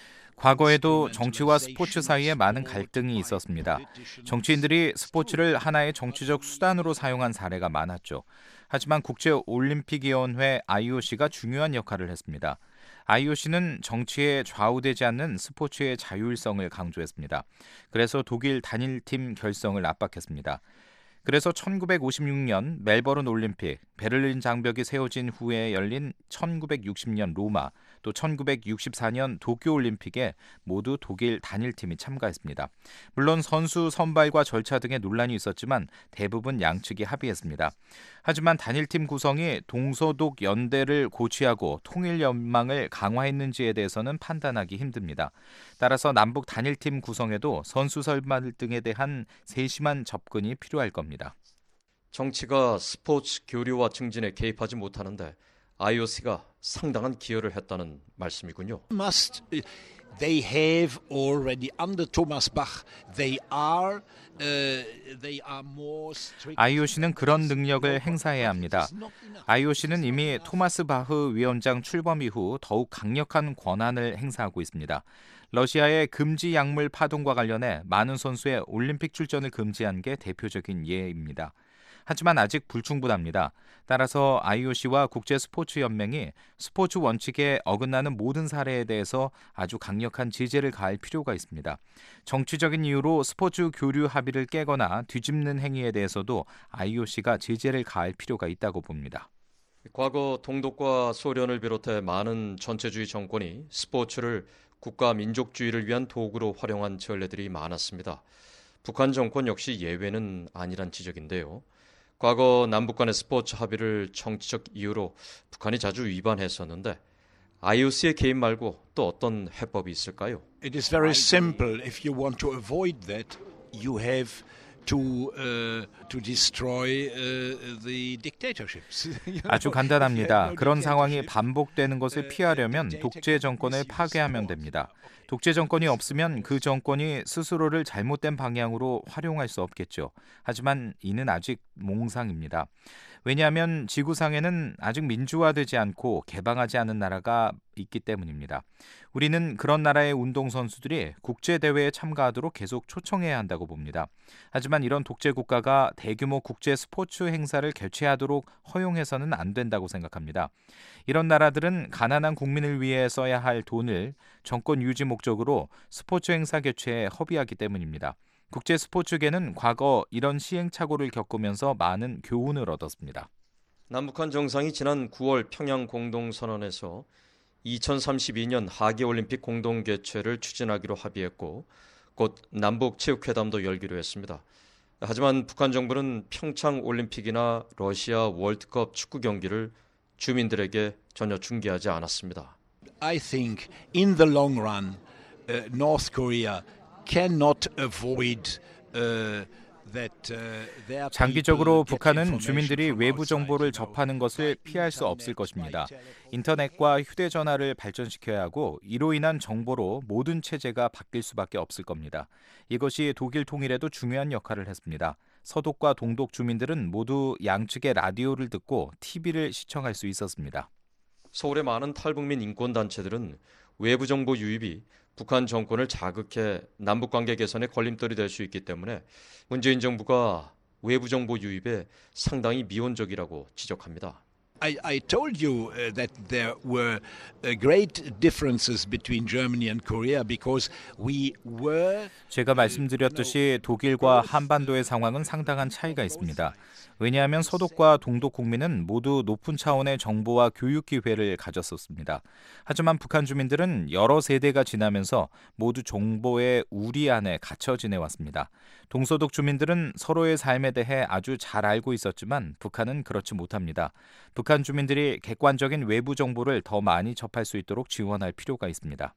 과거에도 정치와 스포츠 사이에 많은 갈등이 있었습니다. 정치인들이 스포츠를 하나의 정치적 수단으로 사용한 사례가 많았죠. 하지만 국제올림픽위원회 IOC가 중요한 역할을 했습니다. IOC는 정치에 좌우되지 않는 스포츠의 자율성을 강조했습니다. 그래서 독일 단일팀 결성을 압박했습니다. 그래서 1956년 멜버른 올림픽, 베를린 장벽이 세워진 후에 열린 1960년 로마, 또 1964년 도쿄올림픽에 모두 독일 단일팀이 참가했습니다. 물론 선수 선발과 절차 등의 논란이 있었지만 대부분 양측이 합의했습니다. 하지만 단일팀 구성이 동서독 연대를 고취하고 통일 연망을 강화했는지에 대해서는 판단하기 힘듭니다. 따라서 남북 단일팀 구성에도 선수 선발 등에 대한 세심한 접근이 필요할 겁니다. 정치가 스포츠 교류와 증진에 개입하지 못하는데 IOC가 상당한 기여를 했다는 말씀이군요. They have already under Thomas Bach. They are more strict. IOC는 그런 능력을 행사해야 합니다. IOC는 이미 토마스 바흐 위원장 출범 이후 더욱 강력한 권한을 행사하고 있습니다. 러시아의 금지 약물 파동과 관련해 많은 선수의 올림픽 출전을 금지한 게 대표적인 예입니다. 하지만 아직 불충분합니다. 따라서 IOC와 국제스포츠연맹이 스포츠 원칙에 어긋나는 모든 사례에 대해서 아주 강력한 제재를 가할 필요가 있습니다. 정치적인 이유로 스포츠 교류 합의를 깨거나 뒤집는 행위에 대해서도 IOC가 제재를 가할 필요가 있다고 봅니다. 과거 동독과 소련을 비롯해 많은 전체주의 정권이 스포츠를 국가 민족주의를 위한 도구로 활용한 전례들이 많았습니다. 북한 정권 역시 예외는 아니란 지적인데요. 과거 남북 간의 스포츠 합의를 정치적 이유로 북한이 자주 위반했었는데 IOC의 개입 말고 또 어떤 해법이 있을까요? It is very simple. If you want to avoid that, you have to destroy the dictatorships. 아주 간단합니다. 그런 상황이 반복되는 것을 피하려면 독재 정권을 파괴하면 됩니다. 독재 정권이 없으면 그 정권이 스스로를 잘못된 방향으로 활용할 수 없겠죠. 하지만 이는 아직 몽상입니다. 왜냐하면 지구상에는 아직 민주화되지 않고 개방하지 않은 나라가 있기 때문입니다. 우리는 그런 나라의 운동선수들이 국제대회에 참가하도록 계속 초청해야 한다고 봅니다. 하지만 이런 독재 국가가 대규모 국제 스포츠 행사를 개최하도록 허용해서는 안 된다고 생각합니다. 이런 나라들은 가난한 국민을 위해 써야 할 돈을 정권 유지 목적으로 스포츠 행사 개최에 허비하기 때문입니다. 국제 스포츠계는 과거 이런 시행착오를 겪으면서 많은 교훈을 얻었습니다. 남북한 정상이 지난 9월 평양 공동선언에서 2032년 하계올림픽 공동 개최를 추진하기로 합의했고 곧 남북체육회담도 열기로 했습니다. 하지만 북한 정부는 평창 올림픽이나 러시아 월드컵 축구 경기를 주민들에게 전혀 중계하지 않았습니다. I think in the long run, North Korea cannot avoid 장기적으로 북한은 주민들이 외부 정보를 접하는 것을 피할 수 없을 것입니다. 인터넷과 휴대전화를 발전시켜야 하고 이로 인한 정보로 모든 체제가 바뀔 수밖에 없을 겁니다. 이것이 독일 통일에도 중요한 역할을 했습니다. 서독과 동독 주민들은 모두 양측의 라디오를 듣고 TV를 시청할 수 있었습니다. 서울의 많은 탈북민 인권단체들은 외부 정보 유입이 북한 정권을 자극해 남북관계 개선에 걸림돌이 될 수 있기 때문에 문재인 정부가 외부 정보 유입에 상당히 미온적이라고 지적합니다. I told you that there were great differences between Germany and Korea because we were. 제가 말씀드렸듯이 독일과 한반도의 상황은 상당한 차이가 있습니다. 왜냐하면 서독과 동독 국민은 모두 높은 차원의 정보와 교육 기회를 가졌었습니다. 하지만 북한 주민들은 여러 세대가 지나면서 모두 정보의 우리 안에 갇혀 지내왔습니다. 동서독 주민들은 서로의 삶에 대해 아주 잘 알고 있었지만 북한은 그렇지 못합니다. 북한 주민들이 객관적인 외부 정보를 더 많이 접할 수 있도록 지원할 필요가 있습니다.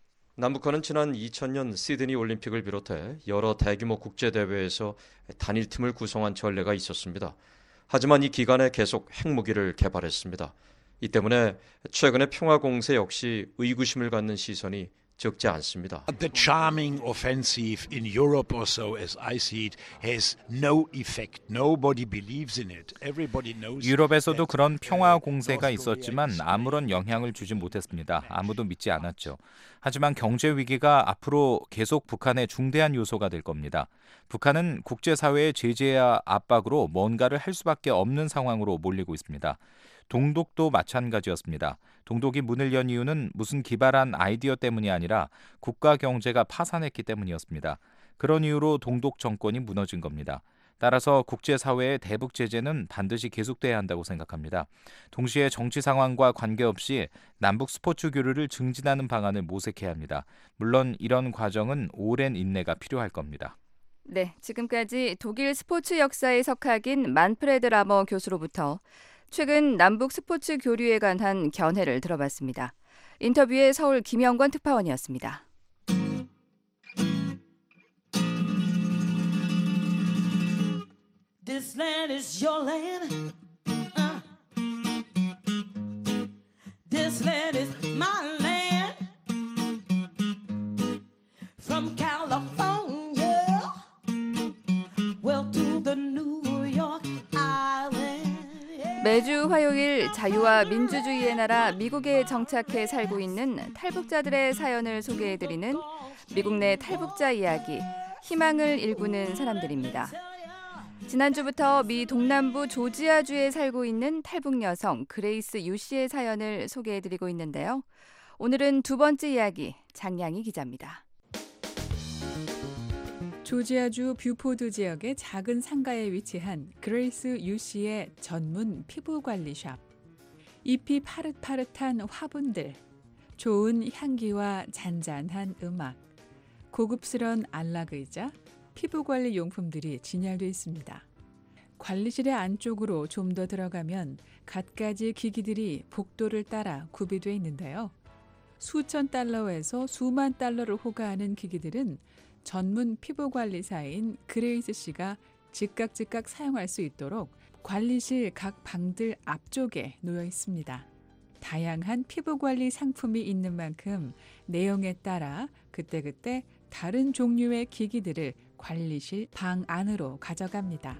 남북한은 지난 2000년 시드니 올림픽을 비롯해 여러 대규모 국제대회에서 단일팀을 구성한 전례가 있었습니다. 하지만 이 기간에 계속 핵무기를 개발했습니다. 이 때문에 최근의 평화공세 역시 의구심을 갖는 시선이 적지 않습니다. The charming offensive in Europe or so, as I see it, has no effect. Nobody believes in it. Everybody knows. 유럽에서도 그런 평화 공세가 있었지만 아무런 영향을 주지 못했습니다. 아무도 믿지 않았죠. 하지만 경제 위기가 앞으로 계속 북한의 중대한 요소가 될 겁니다. 북한은 국제사회의 제재와 압박으로 뭔가를 할 수밖에 없는 상황으로 몰리고 있습니다. 동독도 마찬가지였습니다. 동독이 문을 연 이유는 무슨 기발한 아이디어 때문이 아니라 국가 경제가 파산했기 때문이었습니다. 그런 이유로 동독 정권이 무너진 겁니다. 따라서 국제사회의 대북 제재는 반드시 계속돼야 한다고 생각합니다. 동시에 정치 상황과 관계없이 남북 스포츠 교류를 증진하는 방안을 모색해야 합니다. 물론 이런 과정은 오랜 인내가 필요할 겁니다. 네, 지금까지 독일 스포츠 역사의 석학인 만프레드 라머 교수로부터 최근 남북 스포츠 교류에 관한 견해를 들어봤습니다. 인터뷰에 서울 김영권 특파원이었습니다. This land is your land. This land is my land. From California, well to the New York Island. 매주 화요일 자유와 민주주의의 나라 미국에 정착해 살고 있는 탈북자들의 사연을 소개해드리는 미국 내 탈북자 이야기, 희망을 일구는 사람들입니다. 지난주부터 미 동남부 조지아주에 살고 있는 탈북 여성 그레이스 유 씨의 사연을 소개해드리고 있는데요. 오늘은 두 번째 이야기, 장량희 기자입니다. 조지아주 뷰포드 지역의 작은 상가에 위치한 그레이스 유 씨의 전문 피부관리샵. 잎이 파릇파릇한 화분들, 좋은 향기와 잔잔한 음악, 고급스런 안락의자, 피부관리 용품들이 진열되어 있습니다. 관리실의 안쪽으로 좀 더 들어가면 갖가지 기기들이 복도를 따라 구비되어 있는데요. 수천 달러에서 수만 달러를 호가하는 기기들은 전문 피부관리사인 그레이스 씨가 즉각 사용할 수 있도록 관리실 각 방들 앞쪽에 놓여 있습니다. 다양한 피부관리 상품이 있는 만큼 내용에 따라 그때그때 다른 종류의 기기들을 관리실 방 안으로 가져갑니다.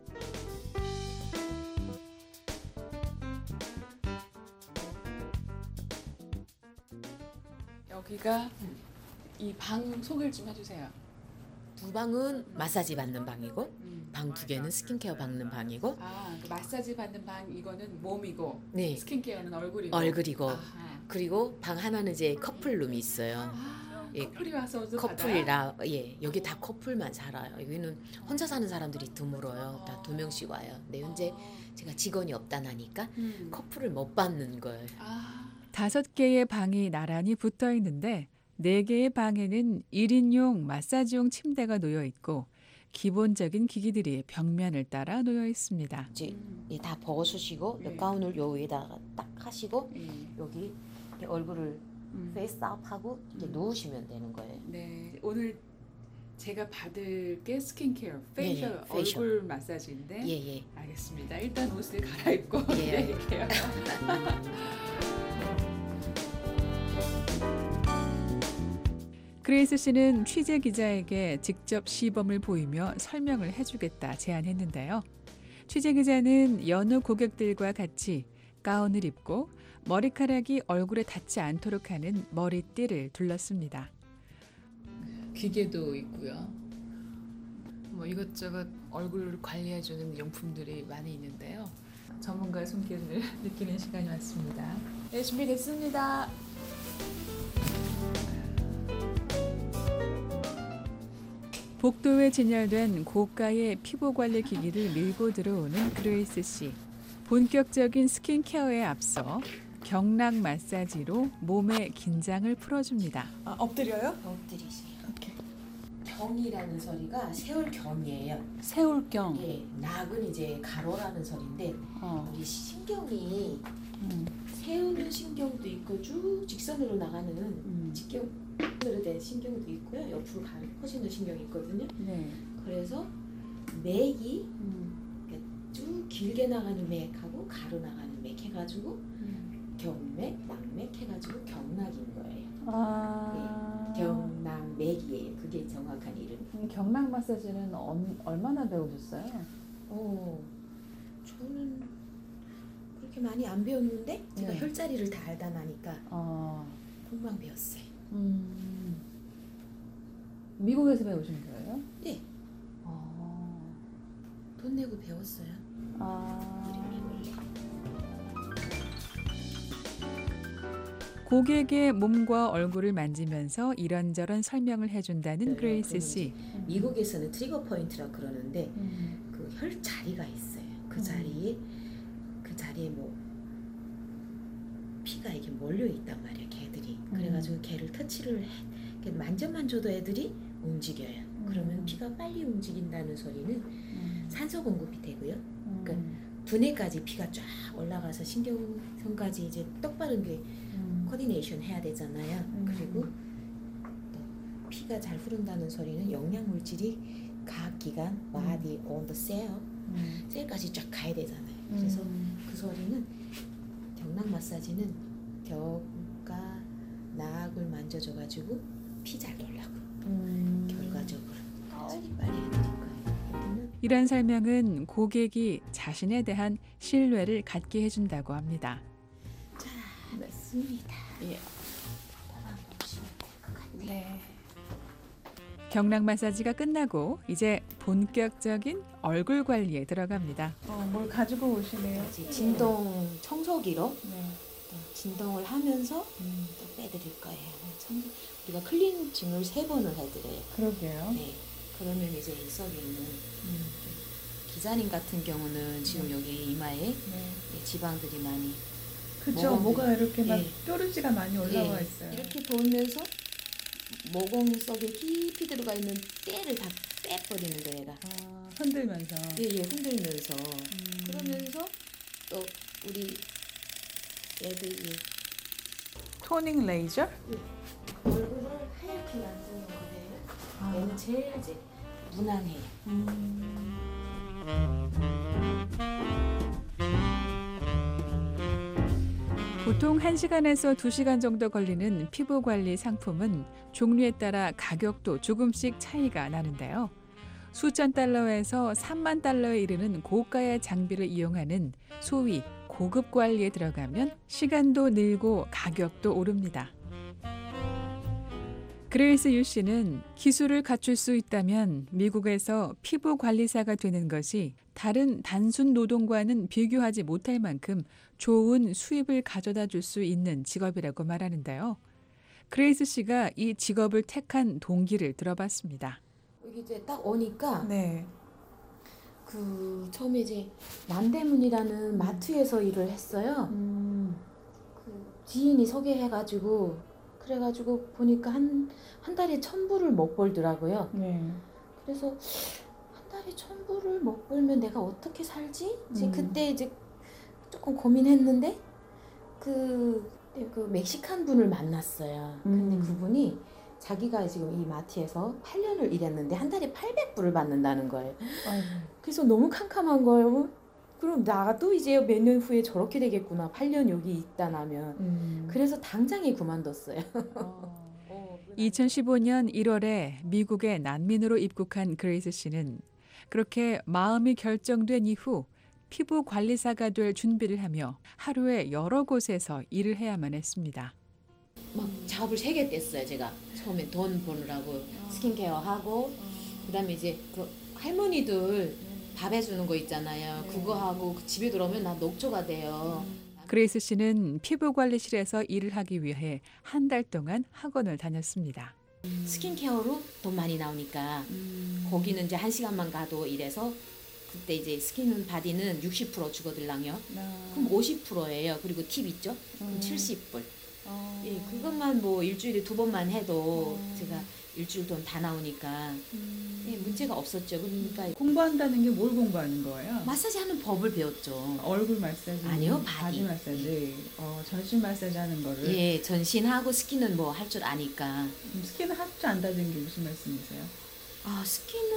여기가 이 방 소개를 좀 해주세요. 두 방은 마사지 받는 방이고 방 두 개는 스킨케어 받는 방이고. 그 마사지 받는 방 이거는 몸이고 네. 스킨케어는 얼굴이고. 그리고 방 하나는 이제 커플룸이 있어요. 커플이 와서도 커플이라 여기 다 커플만 살아요. 여기는 혼자 사는 사람들이 드물어요. 다 2명씩 와요. 근데 현재 제가 직원이 없다 나니까 커플을 못 받는 거예요. 5개의 방이 나란히 붙어 있는데 4개의 방에는 1인용 마사지용 침대가 놓여 있고 기본적인 기기들이 벽면을 따라 놓여 있습니다. 다 벗으시고 가운을 요 위에다가 딱 하시고 여기 얼굴을 페이스업하고 누우시면 되는 거예요. 네, 오늘 제가 받을 게 스킨케어, 페이셜, 얼굴 마사지인데. 알겠습니다. 일단 옷을 갈아입고 드릴게요. 그레이스 씨는 취재 기자에게 직접 시범을 보이며 설명을 해주겠다 제안했는데요. 취재 기자는 여느 고객들과 같이 가운을 입고 머리카락이 얼굴에 닿지 않도록 하는 머리띠를 둘렀습니다. 기계도 있고요. 뭐 이것저것 얼굴을 관리해주는 용품들이 많이 있는데요. 전문가의 손길을 느끼는 시간이 왔습니다. 네, 준비됐습니다. 복도에 진열된 고가의 피부관리 기기를 밀고 들어오는 그레이스 씨. 본격적인 스킨케어에 앞서 경락 마사지로 몸의 긴장을 풀어줍니다. 엎드려요? 엎드리세요. 오케이. 경이라는 소리가 세울경이에요. 세울경. 예, 낙은 이제 가로라는 소리인데 우리 신경이 세우는 신경도 있고 쭉 직선으로 나가는 직경으로 된 신경도 있고요. 옆으로 퍼지는 신경이 있거든요. 네. 그래서 맥이 쭉 길게 나가는 맥하고 가로 나가는 맥 해가지고 경맥, 낙맥 해가지고 경락인 거예요. 네, 경락맥이에요. 그게 정확한 이름. 경락 마사지는 얼마나 배우셨어요? 저는 그렇게 많이 안 배웠는데 제가 네. 혈자리를 다 알다 나니까 금방 배웠어요. 미국에서 배우신 거예요? 네. 돈 내고 배웠어요. 이름이 원래. 고객의 몸과 얼굴을 만지면서 이런저런 설명을 해준다는 그레이스 씨. 미국에서는 트리거 포인트라고 그러는데 그 혈 자리가 있어요. 그 자리에 뭐 피가 이렇게 몰려 있단 말이야, 개들이. 그래가지고 개를 터치를 해, 만져만 줘도 애들이 움직여요. 그러면 피가 빨리 움직인다는 소리는 산소 공급이 되고요. 그러니까 두뇌까지 피가 쫙 올라가서 신경선까지 이제 똑바른 게 코디네이션 해야 되잖아요. 그리고 또 피가 잘 흐른다는 소리는 영양 물질이 각 기관, body, on the cell, 셀까지 쫙 가야 되잖아요. 그래서 그 소리는 경락 마사지는 격과 낙을 만져줘가지고 피 잘 돌라고 결과적으로 빨리 해드릴 거예요. 이런 설명은 고객이 자신에 대한 신뢰를 갖게 해준다고 합니다. 자, 됐습니다. 예. 네. 경락 마사지가 끝나고 이제 본격적인 얼굴 관리에 들어갑니다. 뭘 가지고 오시네요? 진동 청소기로 진동을 하면서 또 빼드릴 거예요. 우리가 클렌징을 3번을 해드려요. 그러게요. 네. 그러면 이제 이 속에 있는 기자님 같은 경우는 지금 여기 이마에 지방들이 많이 그렇죠. 뭐가 이렇게 막 뾰루지가 많이 올라와 있어요. 이렇게 돌면서 모공 속에 깊이 들어가 있는 때를 다 빼버리는 거예요. 얘가. 흔들면서. 예, 흔들면서. 그러면서 또 우리 애들이 토닝 레이저? 얼굴을 하얗게 만드는 거예요. 얘는 제일 이제 무난해요. 보통 1시간에서 2시간 정도 걸리는 피부 관리 상품은 종류에 따라 가격도 조금씩 차이가 나는데요. 수천 달러에서 3만 달러에 이르는 고가의 장비를 이용하는 소위 고급 관리에 들어가면 시간도 늘고 가격도 오릅니다. 그레이스 유 씨는 기술을 갖출 수 있다면 미국에서 피부 관리사가 되는 것이 다른 단순 노동과는 비교하지 못할 만큼 좋은 수입을 가져다 줄 수 있는 직업이라고 말하는데요. 그레이스 씨가 이 직업을 택한 동기를 들어봤습니다. 여기 이제 딱 오니까 그 처음에 이제 남대문이라는 마트에서 일을 했어요. 그 지인이 소개해가지고 그래가지고 보니까 한 달에 1,000불을 못 벌더라고요. 그래서 한 달에 1,000불을 못 벌면 내가 어떻게 살지? 이제 그때 이제 조금 고민했는데 그 멕시칸 분을 만났어요. 근데 그분이 자기가 지금 이 마트에서 8년을 일했는데 한 달에 800불을 받는다는 거예요. 그래서 너무 캄캄한 거예요. 그럼 나도 이제 몇 년 후에 저렇게 되겠구나. 8년 여기 있다 나면. 그래서 당장에 그만뒀어요. 2015년 1월에 미국에 난민으로 입국한 그레이스 씨는 그렇게 마음이 결정된 이후 피부 관리사가 될 준비를 하며 하루에 여러 곳에서 일을 해야만 했습니다. 막 작업을 3개 뗐어요. 제가 처음에 돈 버느라고 스킨케어 하고 그다음에 이제 그 할머니들 밥 해주는 거 있잖아요. 그거 하고 집에 들어오면 나 녹초가 돼요. 그레이스 씨는 피부관리실에서 일을 하기 위해 한 달 동안 학원을 다녔습니다. 스킨케어로 돈 많이 나오니까 거기는 이제 1시간만 가도 이래서 그때 이제 스킨 바디는 60% 주거들랑요. 그럼 50%예요. 그리고 팁 있죠? 그럼 70불. 예, 그것만 뭐 일주일에 2번만 해도 제가 일주일 돈 다 나오니까 예, 문제가 없었죠. 그러니까 공부한다는 게 뭘 공부하는 거예요? 마사지 하는 법을 배웠죠. 얼굴 마사지? 아니요, 바디 마사지. 전신 마사지 하는 거를? 예, 전신하고 스킨은 뭐 할 줄 아니까. 스킨은 할 줄 안다는 게 무슨 말씀이세요? 아, 스킨은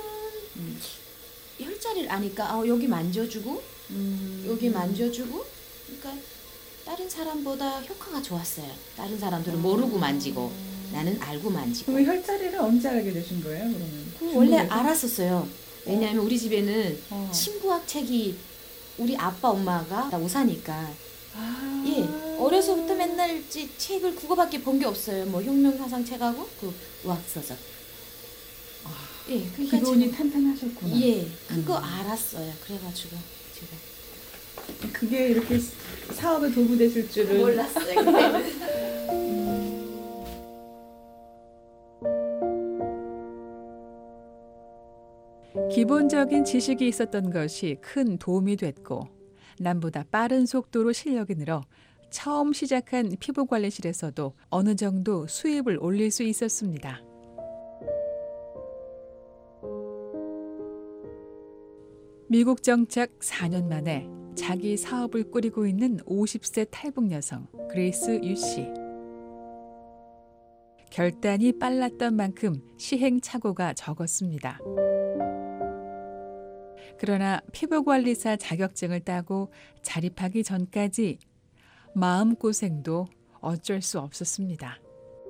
혈자리를 아니까 여기 만져주고 여기 만져주고 그러니까 다른 사람보다 효과가 좋았어요. 다른 사람들은 모르고 만지고 나는 알고 만지고. 그럼 혈자리를 언제 알게 되신 거예요? 그러면? 원래 알았었어요. 왜냐하면 우리 집에는 친구학 책이 우리 아빠 엄마가 다 우사니까 예, 어려서부터 맨날 책을 그거밖에 본 게 없어요. 뭐 혁명사상 책하고 그 의학서적. 예, 그러니까 기본이 탄탄하셨구나. 예, 그거 알았어요. 그래가지고 제가 그게 이렇게 사업에 도구 되실 줄은 몰랐어요. 기본적인 지식이 있었던 것이 큰 도움이 됐고 남보다 빠른 속도로 실력이 늘어 처음 시작한 피부관리실에서도 어느 정도 수입을 올릴 수 있었습니다. 미국 정착 4년 만에 자기 사업을 꾸리고 있는 50세 탈북 여성 그레이스 유 씨. 결단이 빨랐던 만큼 시행착오가 적었습니다. 그러나 피부관리사 자격증을 따고 자립하기 전까지 마음고생도 어쩔 수 없었습니다.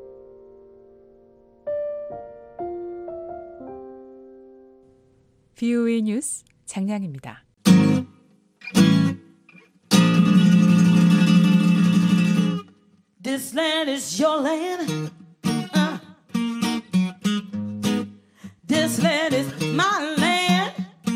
VOA 뉴스 장량입니다. This land is your land. This land is my land.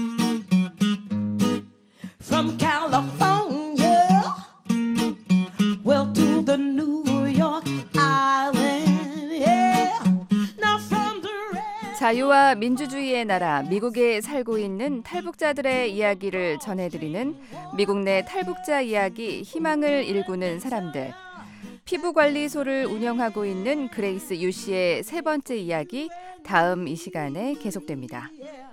From California, well to the New York Island. Yeah. Now from the red. 자유와 민주주의의 나라 미국에 살고 있는 탈북자들의 이야기를 전해드리는 미국 내 탈북자 이야기 희망을 일구는 사람들. 피부관리소를 운영하고 있는 그레이스 유 씨의 세 번째 이야기 다음 이 시간에 계속됩니다.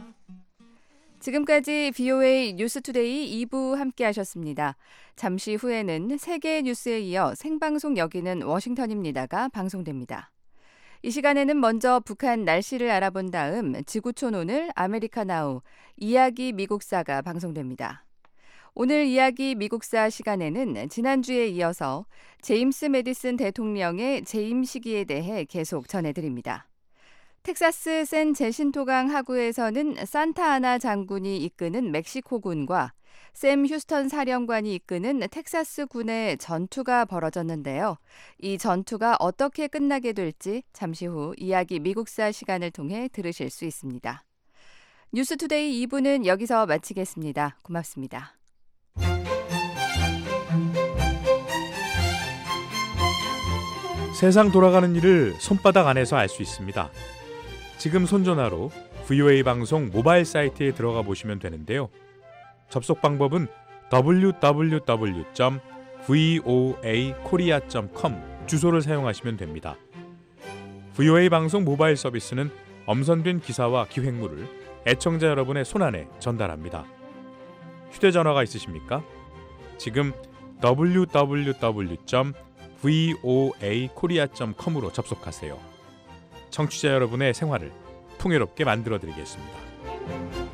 지금까지 VOA 뉴스투데이 2부 함께하셨습니다. 잠시 후에는 세계 뉴스에 이어 생방송 여기는 워싱턴입니다가 방송됩니다. 이 시간에는 먼저 북한 날씨를 알아본 다음 지구촌 오늘 아메리카 나우 이야기 미국사가 방송됩니다. 오늘 이야기 미국사 시간에는 지난주에 이어서 제임스 매디슨 대통령의 재임 시기에 대해 계속 전해드립니다. 텍사스 샌 제신토강 하구에서는 산타아나 장군이 이끄는 멕시코군과 샘 휴스턴 사령관이 이끄는 텍사스 군의 전투가 벌어졌는데요. 이 전투가 어떻게 끝나게 될지 잠시 후 이야기 미국사 시간을 통해 들으실 수 있습니다. 뉴스투데이 2부는 여기서 마치겠습니다. 고맙습니다. 세상 돌아가는 일을 손바닥 안에서 알 수 있습니다. 지금 손전화로 VOA 방송 모바일 사이트에 들어가 보시면 되는데요. 접속 방법은 www.voakorea.com 주소를 사용하시면 됩니다. VOA 방송 모바일 서비스는 엄선된 기사와 기획물을 애청자 여러분의 손안에 전달합니다. 휴대전화가 있으십니까? 지금 www.voakorea.com으로 접속하세요. 청취자 여러분의 생활을 풍요롭게 만들어드리겠습니다.